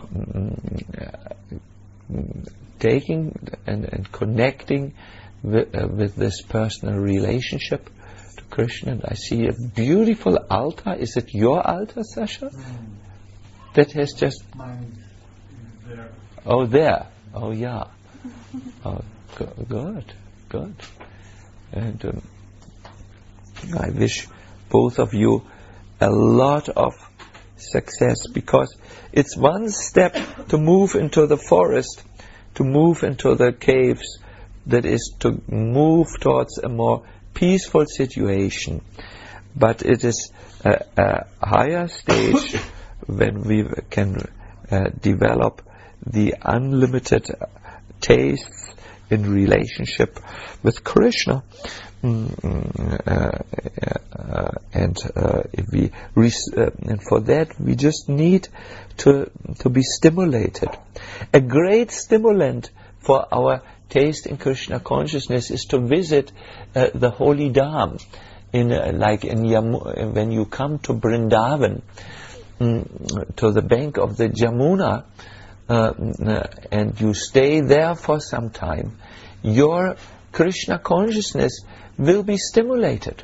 taking and, and connecting with, uh, with this personal relationship to Krishna. And I see a beautiful altar. Is it your altar, Sasha? Mm. That has just... Mine is there. Oh, there. Oh, yeah. Oh, go- good, good. And um, I wish both of you a lot of success, because it's one step to move into the forest, to move into the caves, that is to move towards a more peaceful situation. But it is a, a higher stage when we can uh, develop the unlimited tastes in relationship with Krishna. Mm, uh, uh, and uh, if we res- uh, and for that we just need to to be stimulated. A great stimulant for our taste in Krishna consciousness is to visit uh, the holy Dham. In uh, like in Yamu- when you come to Vrindavan, mm, to the bank of the Jamuna, uh, and you stay there for some time, your Krishna consciousness will be stimulated.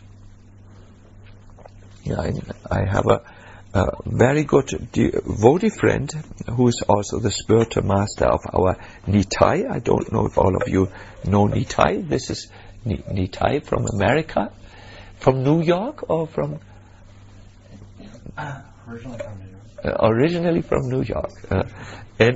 Yeah, I, I have a, a very good devotee friend who is also the spiritual master of our Nitai. I don't know if all of you know Nitai. This is Nitai from America, from New York, or from uh, originally from New York. Uh, originally from New York, uh, and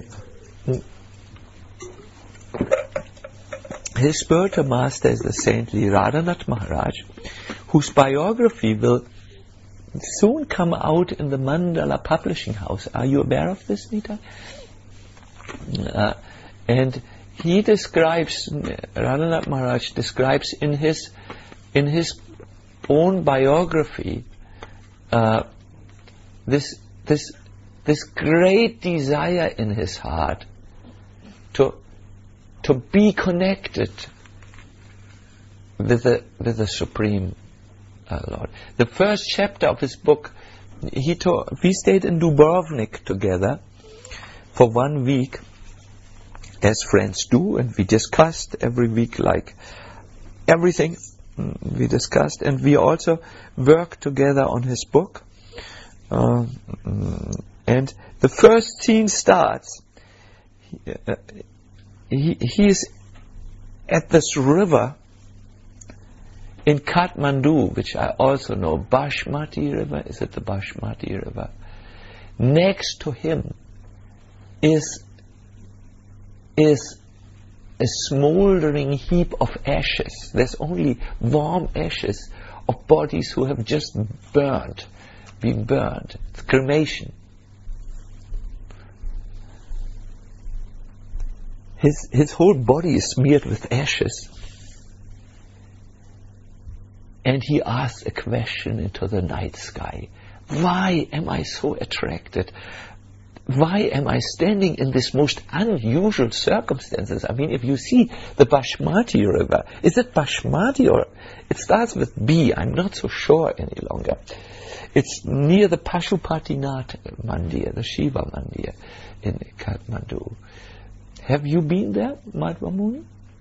his spiritual master is the saintly Radhanath Maharaj, whose biography will soon come out in the Mandala Publishing House. Are you aware of this, Nita? Uh, and he describes, Radhanath Maharaj describes in his in his own biography uh, this this this great desire in his heart to to be connected with the with the Supreme uh, Lord. The first chapter of his book, he taught, we stayed in Dubrovnik together for one week, as friends do, and we discussed every week, like everything we discussed, and we also worked together on his book. Uh, and the first scene starts. He, uh, He, he is at this river in Kathmandu, which I also know, Bashmati River. Is it the Bashmati River? Next to him is is a smoldering heap of ashes. There's only warm ashes of bodies who have just burned, been burned. It's cremation. His, his whole body is smeared with ashes. And he asks a question into the night sky. Why am I so attracted? Why am I standing in this most unusual circumstances? I mean, if you see the Bashmati River, is it Bashmati or... It starts with B, I'm not so sure any longer. It's near the Pashupatinath Mandir, the Shiva Mandir in Kathmandu. Have you been there, Madhva Muni?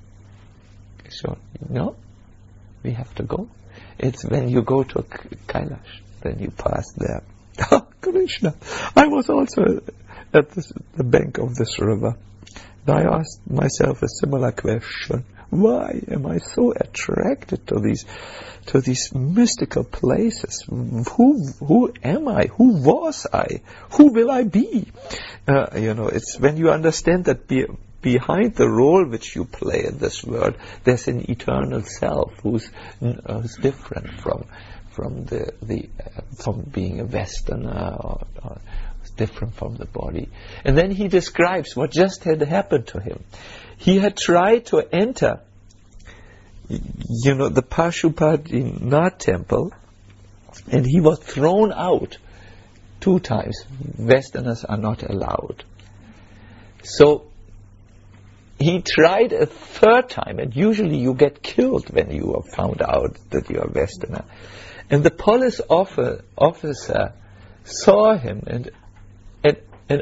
So, no? We have to go. It's when you go to Kailash, then you pass there. Oh, Krishna! I was also at this, the bank of this river. And I asked myself a similar question. Why am I so attracted to these to these mystical places? Who who am I? Who was I? Who will I be? Uh, you know, it's when you understand that be, behind the role which you play in this world, there's an eternal self who's, uh, who's different from from the the uh, from being a Westerner, or, or different from the body. And then he describes what just had happened to him. He had tried to enter, you know, the Pashupatinath temple, and he was thrown out two times. Westerners are not allowed. So he tried a third time, and usually you get killed when you are found out that you are Westerner. And the police offer, officer saw him and, and, and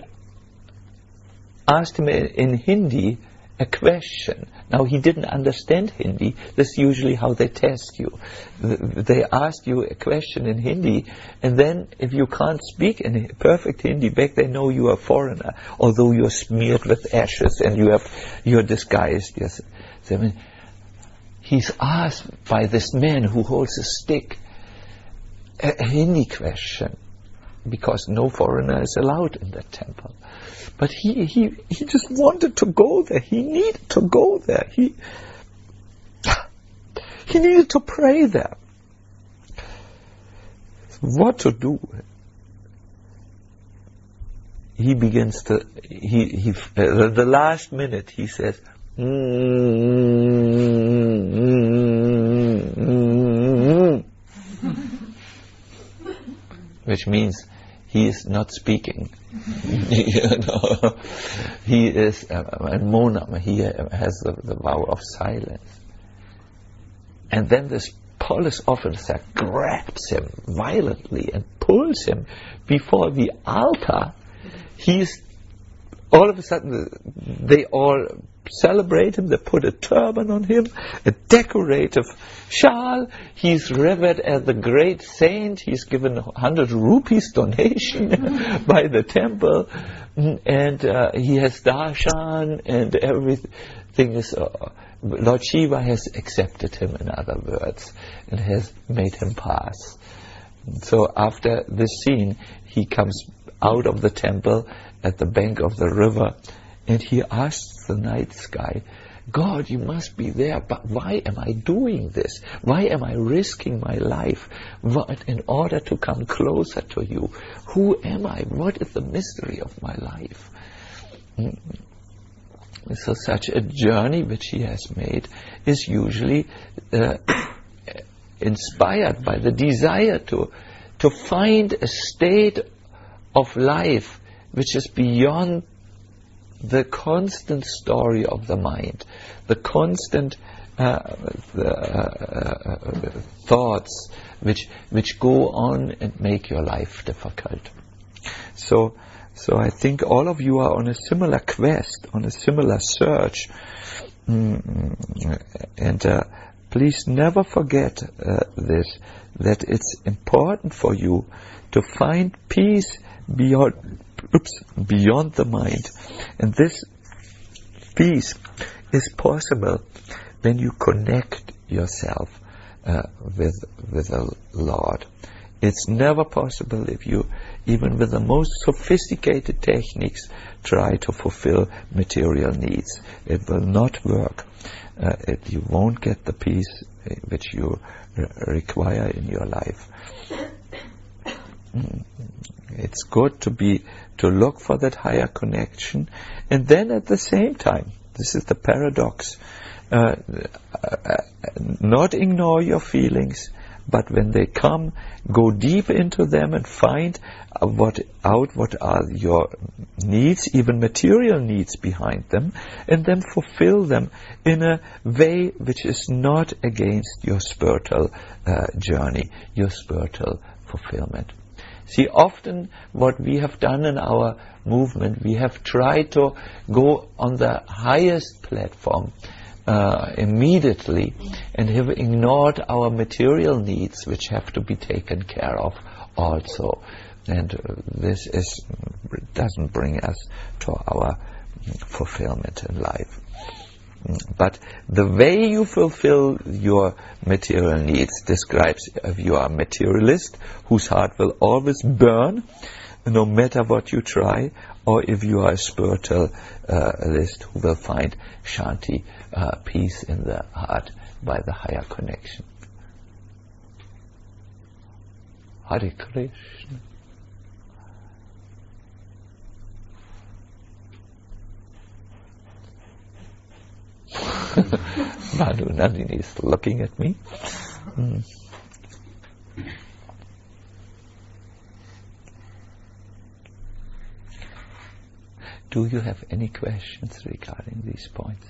asked him in, in Hindi a question. Now, he didn't understand Hindi. That's usually how they test you. They ask you a question in Hindi, and then if you can't speak in perfect Hindi back, they know you are a foreigner, although you're smeared with ashes and you have you're disguised. Yes, I mean, he's asked by this man who holds a stick a, a Hindi question, because no foreigner is allowed in that temple. But he, he, he just wanted to go there. He needed to go there. He, he needed to pray there. What to do? He begins to, he, he, uh, the last minute he says, mm, which means he is not speaking. You know, he is uh, monam. He has the, the vow of silence. And then this police officer grabs him violently and pulls him before the altar. He's all of a sudden they all celebrate him. They put a turban on him, a decorative shawl. He's revered as the great saint. He's given a hundred rupees donation by the temple, and uh, he has darshan, and everything is. Uh, Lord Shiva has accepted him, in other words, and has made him pass. So after this scene, he comes out of the temple at the bank of the river, and he asks the night sky, God, you must be there, but why am I doing this? Why am I risking my life what, in order to come closer to you? Who am I? What is the mystery of my life? Mm. So such a journey which he has made is usually uh, inspired by the desire to to find a state of life which is beyond the constant story of the mind, the constant uh, the, uh, uh, thoughts which which go on and make your life difficult. So. So I think all of you are on a similar quest, on a similar search. Mm, and uh, please never forget uh, this, that it's important for you to find peace beyond, oops, beyond the mind. And this peace is possible when you connect yourself uh, with, with the Lord. It's never possible if you, even with the most sophisticated techniques, try to fulfill material needs. It will not work. Uh, it, you won't get the peace which you re- require in your life. Mm. It's good to be, to look for that higher connection, and then at the same time, this is the paradox, uh, uh, not ignore your feelings, but when they come, go deep into them and find uh, what out what are your needs, even material needs behind them, and then fulfill them in a way which is not against your spiritual uh, journey, your spiritual fulfillment. See, often what we have done in our movement, we have tried to go on the highest platform Uh, immediately, and have ignored our material needs, which have to be taken care of also. And uh, this is doesn't bring us to our fulfillment in life. But the way you fulfill your material needs describes if you are a materialist whose heart will always burn no matter what you try, or if you are a spiritualist uh, who will find shanti, uh, peace in the heart by the higher connection. Hare Krishna. Madhu Nandini is looking at me. Mm. Do you have any questions regarding these points?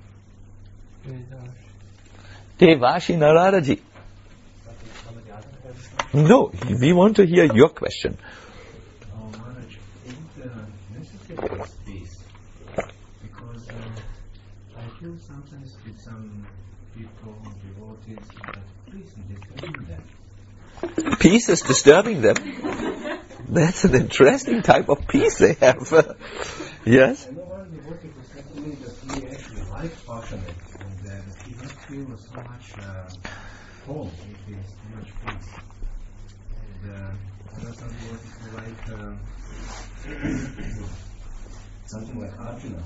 Devashi Naradaji. No, we want to hear your question. Oh, Maharaj, isn't uh, necessary peace? Because uh, I feel sometimes with some people, devotees, that peace is disturbing them. Peace is disturbing them? That's an interesting type of peace they have. Yes? I know one devotee who said to me that he actually likes passionate, and uh, that he does feel so much uh, home if he has too much peace. And uh, I know some devotees who like uh, something like Arjuna,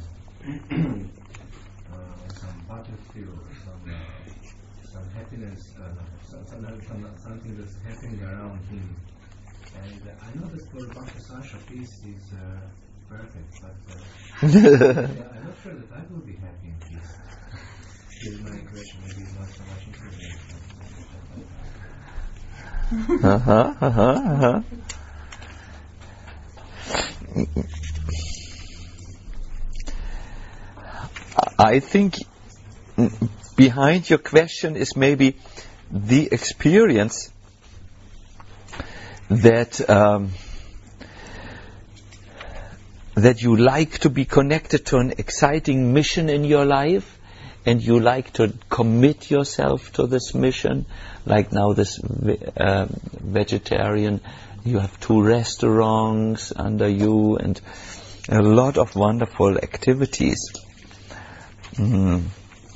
uh, some battlefield, some uh, some happiness, uh, some, some, some, something that's happening around him. And uh, I know that for Bhakti Sasha, peace is uh, perfect, but uh, yeah, I'm not sure that I will be happy in peace. Here's my question, maybe it's not so much information. Uh-huh, uh-huh, uh-huh. I think behind your question is maybe the experience that um, that you like to be connected to an exciting mission in your life, and you like to commit yourself to this mission. Like now, this uh, vegetarian, you have two restaurants under you, and a lot of wonderful activities. Mm.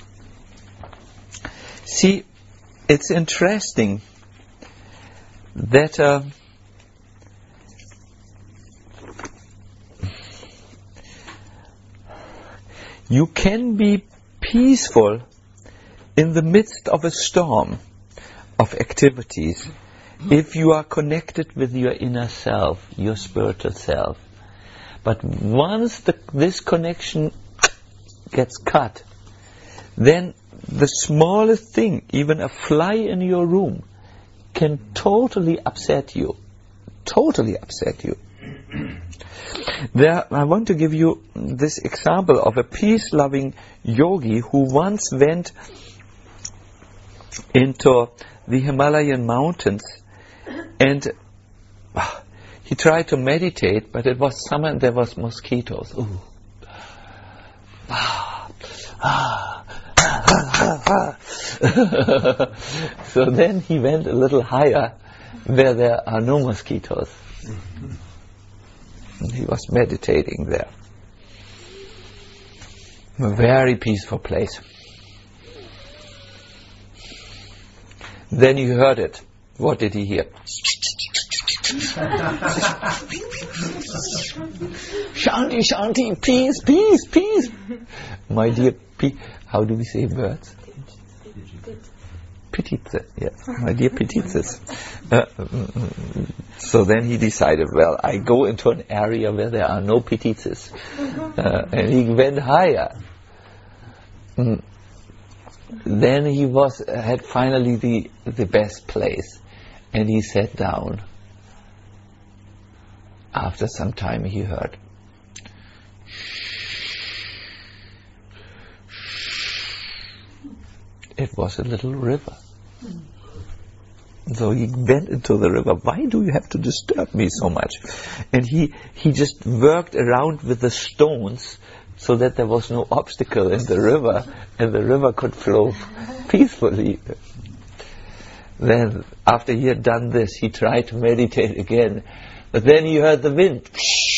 See, it's interesting that uh, you can be peaceful in the midst of a storm of activities if you are connected with your inner self, your spiritual self. But once the, this connection gets cut, then the smallest thing, even a fly in your room, can totally upset you. Totally upset you. There, I want to give you this example of a peace-loving yogi who once went into the Himalayan mountains, and uh, he tried to meditate, but it was summer and there was mosquitoes. Ooh. Ah, ah, ah, ah, ah. So then he went a little higher where there are no mosquitoes. And he was meditating there. A very peaceful place. Then he heard it. What did he hear? Shanti, Shanti, peace, peace, peace. My dear, pe- how do we say birds? Petitze, yes, my dear petitzes. Uh, so then he decided, well, I go into an area where there are no petitzes. Uh, and he went higher. Mm. Then he was had finally the the best place, and he sat down. After some time he heard, it was a little river. So he went into the river. Why do you have to disturb me so much? And he he just worked around with the stones so that there was no obstacle in the river, and the river could flow peacefully. Then, after he had done this, he tried to meditate again. But then he heard the wind.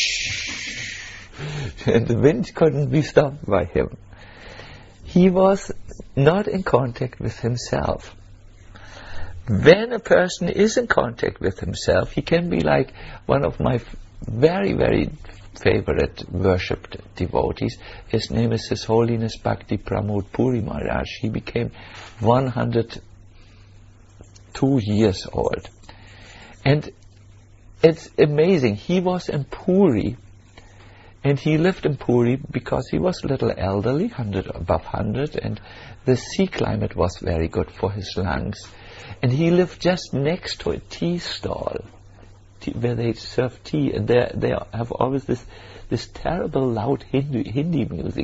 And the wind couldn't be stopped by him. He was not in contact with himself. When a person is in contact with himself, he can be like one of my f- very, very favorite worshipped devotees. His name is His Holiness Bhakti Pramod Puri Maharaj. He became one hundred two years old. And it's amazing. He was in Puri, and he lived in Puri because he was a little elderly, one hundred, above one hundred, and the sea climate was very good for his lungs. And he lived just next to a tea stall, tea, where they serve tea, and they they have always this this terrible loud Hindi, Hindi music,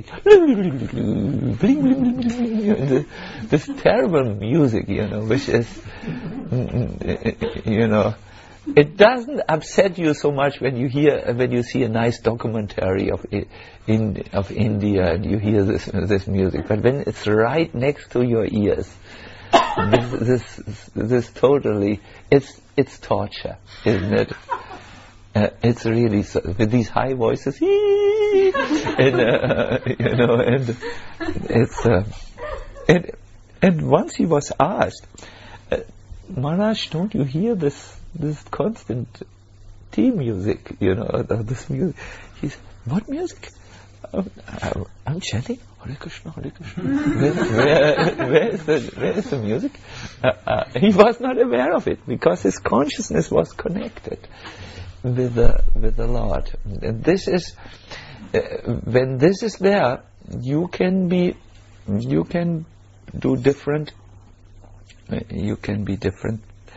this terrible music, you know, which is, you know, it doesn't upset you so much when you hear when you see a nice documentary of in of India and you hear this this music, but when it's right next to your ears. This, this, this totally, it's it's torture, isn't it? Uh, it's really so, with these high voices, and uh, you know, and it's uh, and and once he was asked, uh, Maharaj, don't you hear this this constant tea music? You know, uh, this music. He said, what music? Um, I'm chanting Hare Krishna, Hare Krishna. where, where, where, is the, where is the music? Uh, uh, he was not aware of it because his consciousness was connected with the with the Lord. And this is uh, when this is there, you can be, you can do different. Uh, you can be different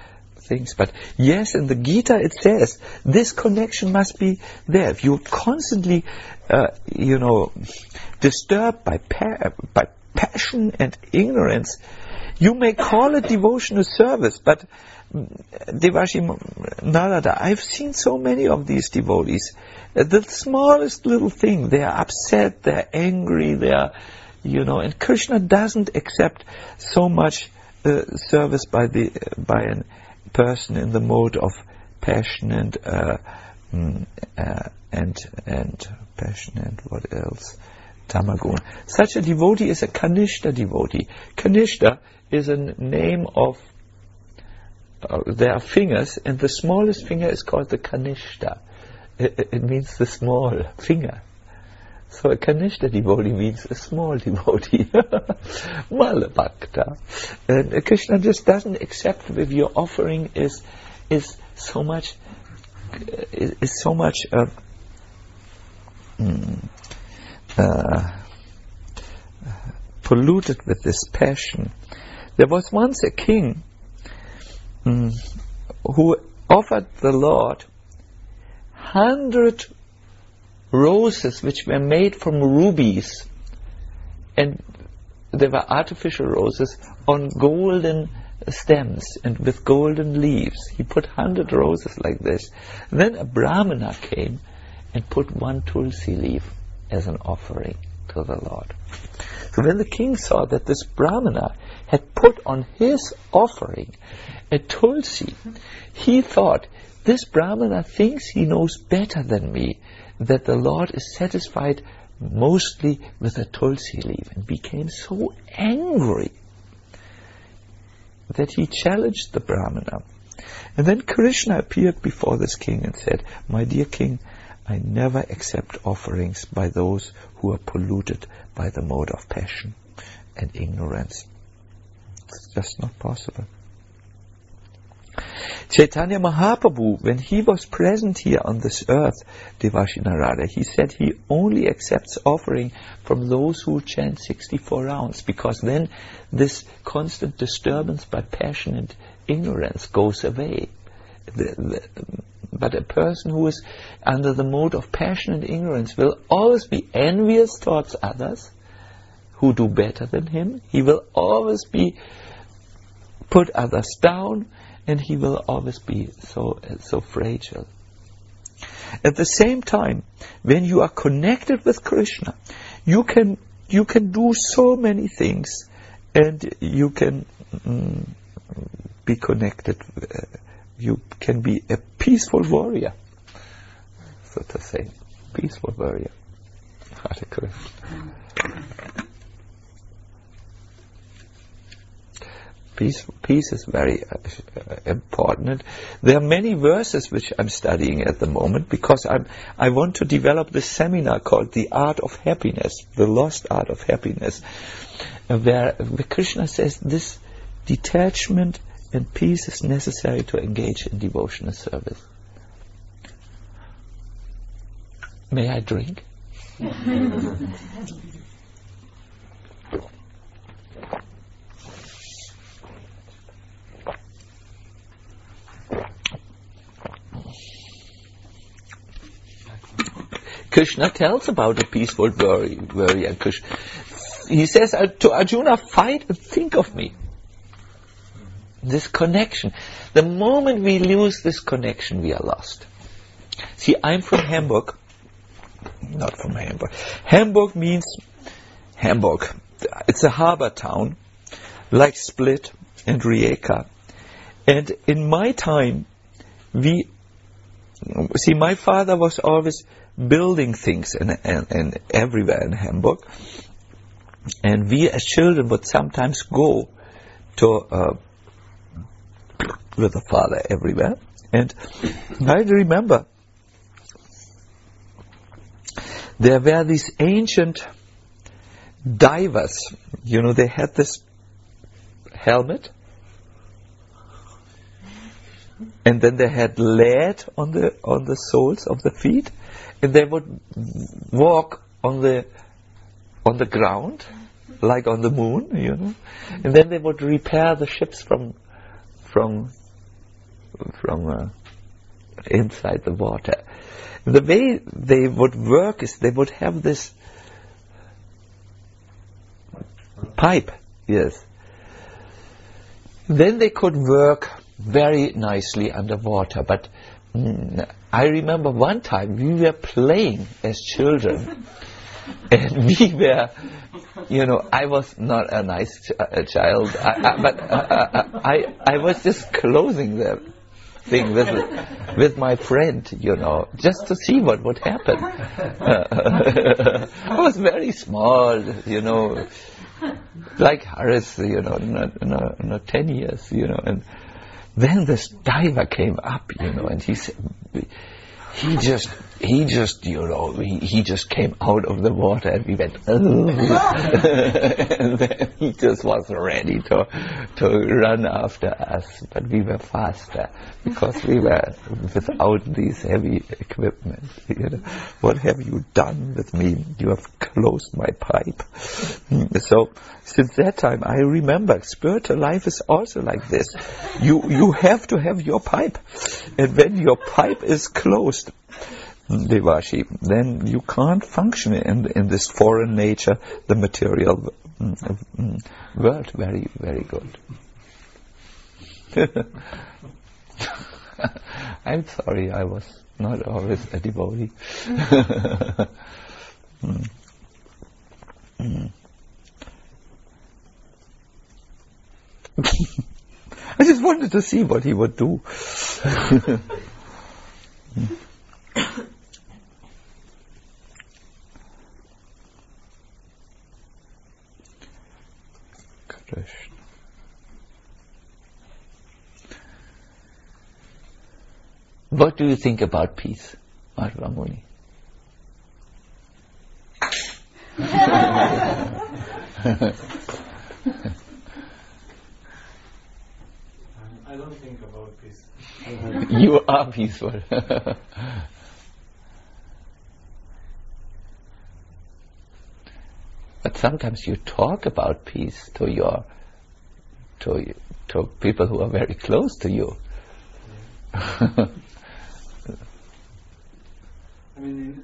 things. But yes, in the Gita it says this connection must be there. If you're constantly, uh, you know, disturbed by pa- by passion and ignorance, you may call it devotional service, but Devashi Narada, I've seen so many of these devotees. The smallest little thing, they are upset, they're angry, they are, you know, and Krishna doesn't accept so much uh, service by the by a person in the mode of passion and uh, mm, uh, and and passion and what else? Tamagun. Such a devotee is a Kanishta devotee. Kanishta is a name of Uh, there are fingers, and the smallest finger is called the Kanishta. It, it means the small finger. So a Kanishta devotee means a small devotee. Malabhakta. And uh, Krishna just doesn't accept if your offering is is so much uh, is, is so much uh, mm, uh, polluted with this passion. There was once a king Mm, who offered the Lord hundred roses which were made from rubies, and they were artificial roses on golden stems and with golden leaves. He put hundred roses like this. Then a Brahmana came and put one tulsi leaf as an offering to the Lord. So when the king saw that this Brahmana had put on his offering a tulsi, he thought, this Brahmana thinks he knows better than me, that the Lord is satisfied mostly with a tulsi leaf, and became so angry that he challenged the Brahmana. And then Krishna appeared before this king and said, my dear king, I never accept offerings by those who are polluted by the mode of passion and ignorance. It's just not possible. Chaitanya Mahaprabhu, when he was present here on this earth, Devashi Narada, he said he only accepts offering from those who chant sixty-four rounds, because then this constant disturbance by passion and ignorance goes away. The, the, but a person who is under the mode of passion and ignorance will always be envious towards others who do better than him. He will always be put others down, and he will always be so uh, so fragile. At the same time, when you are connected with Krishna, you can you can do so many things, and you can mm, be connected. Uh, you can be a peaceful warrior, so to say, peaceful warrior. Hare Krishna. Peace, peace is very uh, important. There are many verses which I'm studying at the moment, because I'm, I want to develop this seminar called The Art of Happiness, The Lost Art of Happiness, uh, where, where Krishna says this detachment and peace is necessary to engage in devotional service. May I drink? Krishna tells about a peaceful warrior. Krishna, he says to Arjuna, fight and think of me. This connection. The moment we lose this connection, we are lost. See, I'm from Hamburg. Not from Hamburg. Hamburg means Hamburg. It's a harbor town, like Split and Rijeka. And in my time, we see, my father was always building things in, in, in everywhere in Hamburg, and we as children would sometimes go to uh, with the father everywhere. And I remember there were these ancient divers, you know, they had this helmet, and then they had lead on the on the soles of the feet, and they would walk on the on the ground like on the moon, you know, and then they would repair the ships from from from uh, inside the water. The way they would work is they would have this pipe, yes. Then they could work very nicely underwater. But mm, I remember one time we were playing as children, and we were, you know, I was not a nice ch- a child, I, I, but uh, I I was just closing the thing with with my friend, you know, just to see what would happen. I was very small, you know, like Harris, you know, not, not, not ten years, you know, and then this diver came up, you know, and he said, he just, he just, you know, he, he just came out of the water, and we went, oh. And then he just was ready to to run after us, but we were faster because we were without these heavy equipment. You know, what have you done with me? You have closed my pipe. So since that time, I remember spiritual life is also like this. You you have to have your pipe, and when your pipe is closed, Devashi, then you can't function in in this foreign nature, the material mm, world. Very, very good. I'm sorry, I was not always a devotee. mm. Mm. I just wanted to see what he would do. Krishna. What do you think about peace, Mahatma Muni? I don't think about peace. You are peaceful. But sometimes you talk about peace to your to to people who are very close to you. I mean,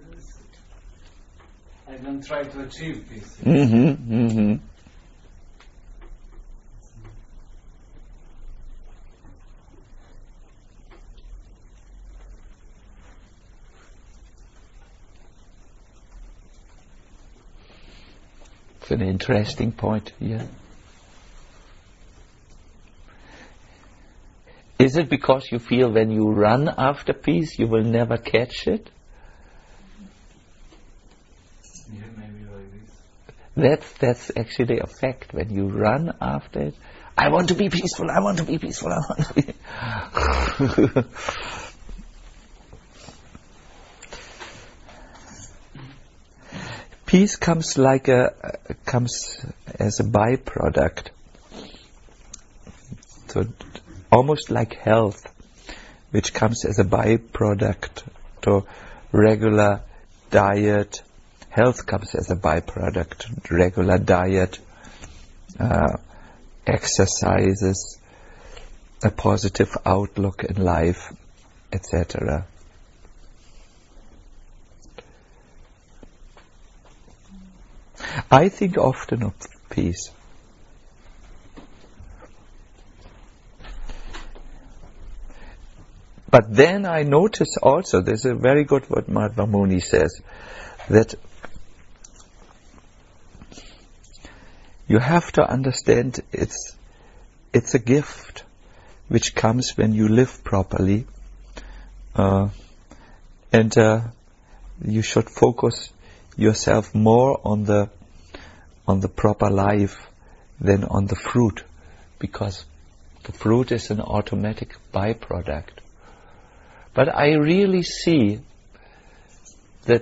I don't try to achieve peace. Mm-hmm, mm-hmm. It's an interesting point, yeah. Is it because you feel when you run after peace you will never catch it? Yeah, maybe like this. That's that's actually a fact. When you run after it, I want to be peaceful, I want to be peaceful, I want to be... Peace comes like a uh, comes as a byproduct, so almost like health, which comes as a byproduct to regular diet. Health comes as a byproduct, regular diet, uh, exercises, a positive outlook in life, et cetera. I think often of peace. But then I notice also, there's a very good what Mahatma Muni says, that you have to understand it's it's a gift which comes when you live properly, uh, and uh, you should focus yourself more on the on the proper life than on the fruit, because the fruit is an automatic byproduct. But I really see that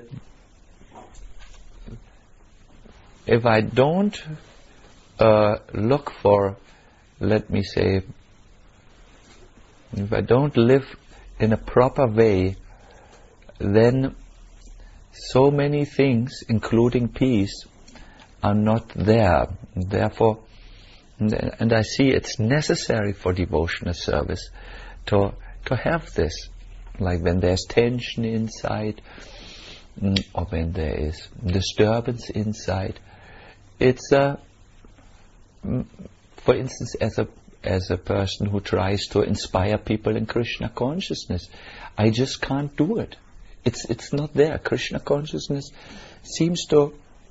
if I don't uh, look for, let me say, if I don't live in a proper way, then so many things, including peace, are not there. Therefore, and I see it's necessary for devotional service to to have this, like when there's tension inside, mm, or when there is disturbance inside. It's a, mm, for instance, as a as a person who tries to inspire people in Krishna consciousness, I just can't do it. It's it's not there. Krishna consciousness seems to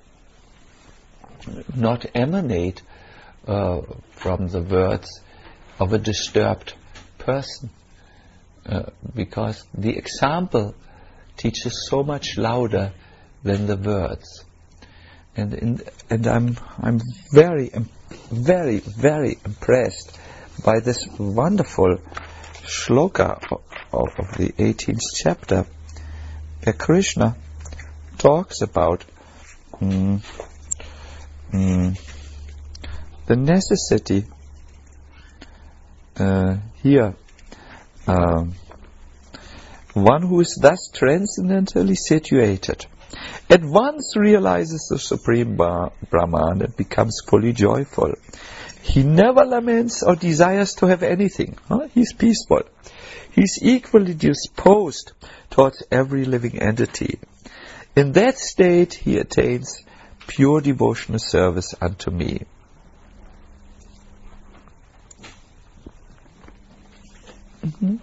not emanate uh, from the words of a disturbed person, uh, because the example teaches so much louder than the words. And in, and I'm I'm very very very impressed by this wonderful shloka of, of the eighteenth chapter, where Krishna talks about mm, mm, the necessity uh, here. Um, one who is thus transcendentally situated at once realizes the Supreme Brahman and becomes fully joyful. He never laments or desires to have anything. Huh? He's peaceful. He's equally disposed towards every living entity. In that state, he attains pure devotional service unto me. Mm-hmm.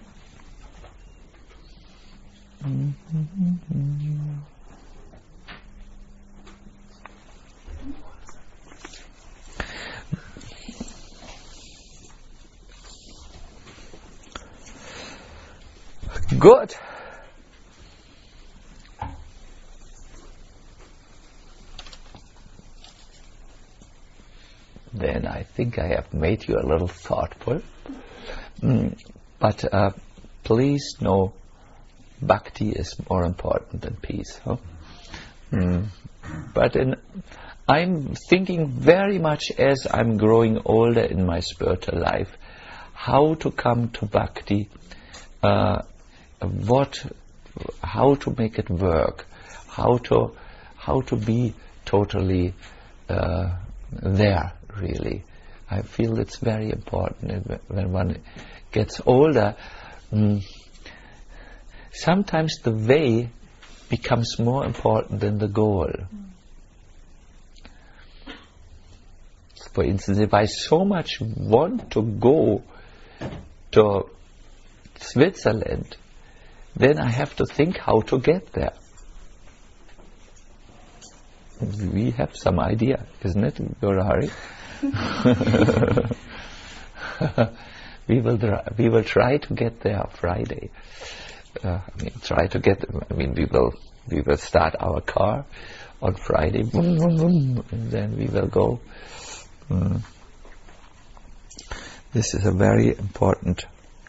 Mm-hmm. Good. Then I think I have made you a little thoughtful. Mm, but uh, please know, bhakti is more important than peace. Huh? Mm. But in, I'm thinking very much as I'm growing older in my spiritual life, how to come to bhakti, uh, what, how to make it work, how to, how to be totally uh, there. Really, I feel it's very important when one gets older. Mm, sometimes the way becomes more important than the goal. For instance, if I so much want to go to Switzerland, then I have to think how to get there. We have some idea, isn't it, Gaurahari? we will we will try to get there Friday. Uh, I mean, try to get. I mean, we will we will start our car on Friday, boom, boom, boom, and then we will go. Mm. This is a very important,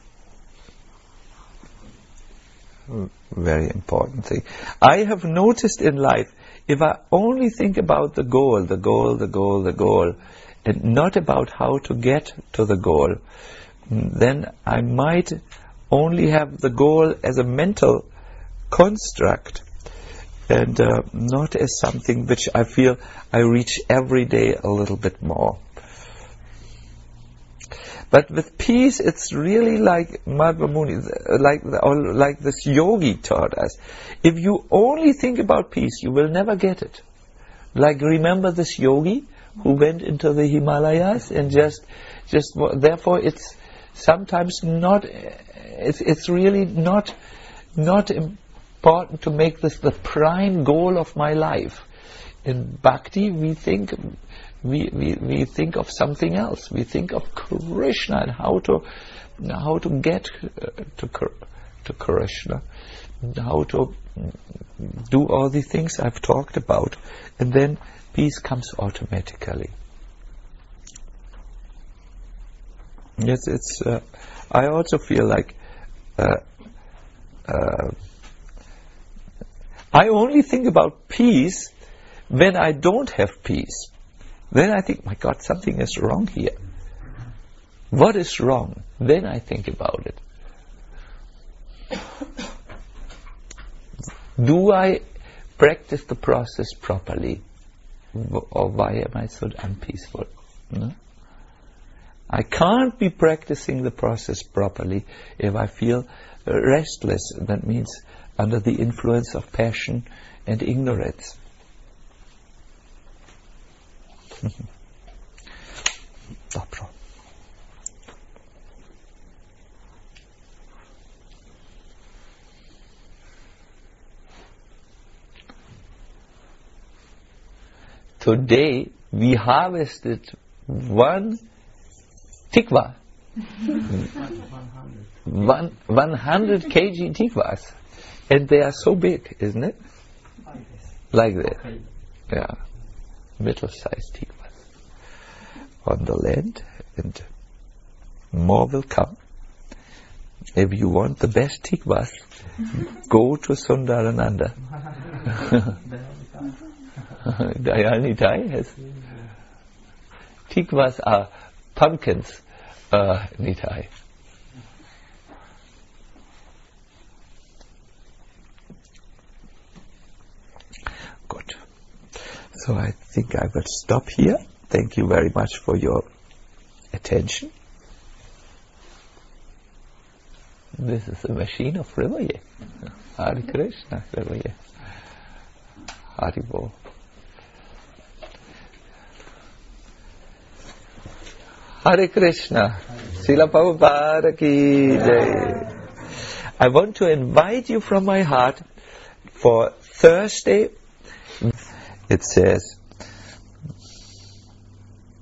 very important thing. I have noticed in life, if I only think about the goal, the goal, the goal, the goal, and not about how to get to the goal, then I might only have the goal as a mental construct and uh, not as something which I feel I reach every day a little bit more. But with peace, it's really like Mahatma Muni, like, or like this yogi taught us. If you only think about peace, you will never get it. Like, remember this yogi who went into the Himalayas and just, just, therefore it's sometimes not, it's, it's really not, not important to make this the prime goal of my life. In Bhakti, we think, we, we, we think of something else. We think of Krishna and how to, how to get uh, to, to Krishna, how to do all the things I've talked about, and then peace comes automatically. Yes, it's. Uh, I also feel like uh, uh, I only think about peace when I don't have peace. Then I think, my God, something is wrong here. What is wrong? Then I think about it. Do I practice the process properly? Or why am I so unpeaceful? No? I can't be practicing the process properly if I feel uh, restless. That means under the influence of passion and ignorance. Dobro. Today we harvested one tikva. one, one hundred kilograms tikvas. And they are so big, isn't it? Like that. Yeah. Middle-sized tikvas. On the land. And more will come. If you want the best tikvas, go to Sundarananda. Dayal Nitai has tikvas are pumpkins, uh, Nitai. Good. So I think I will stop here. Thank you very much for your attention. This is a machine of Rivaye. Hare Krishna, Rivaye. Haribol. Hare Krishna. Srila Prabhupada ki jai. I want to invite you from my heart for Thursday. It says,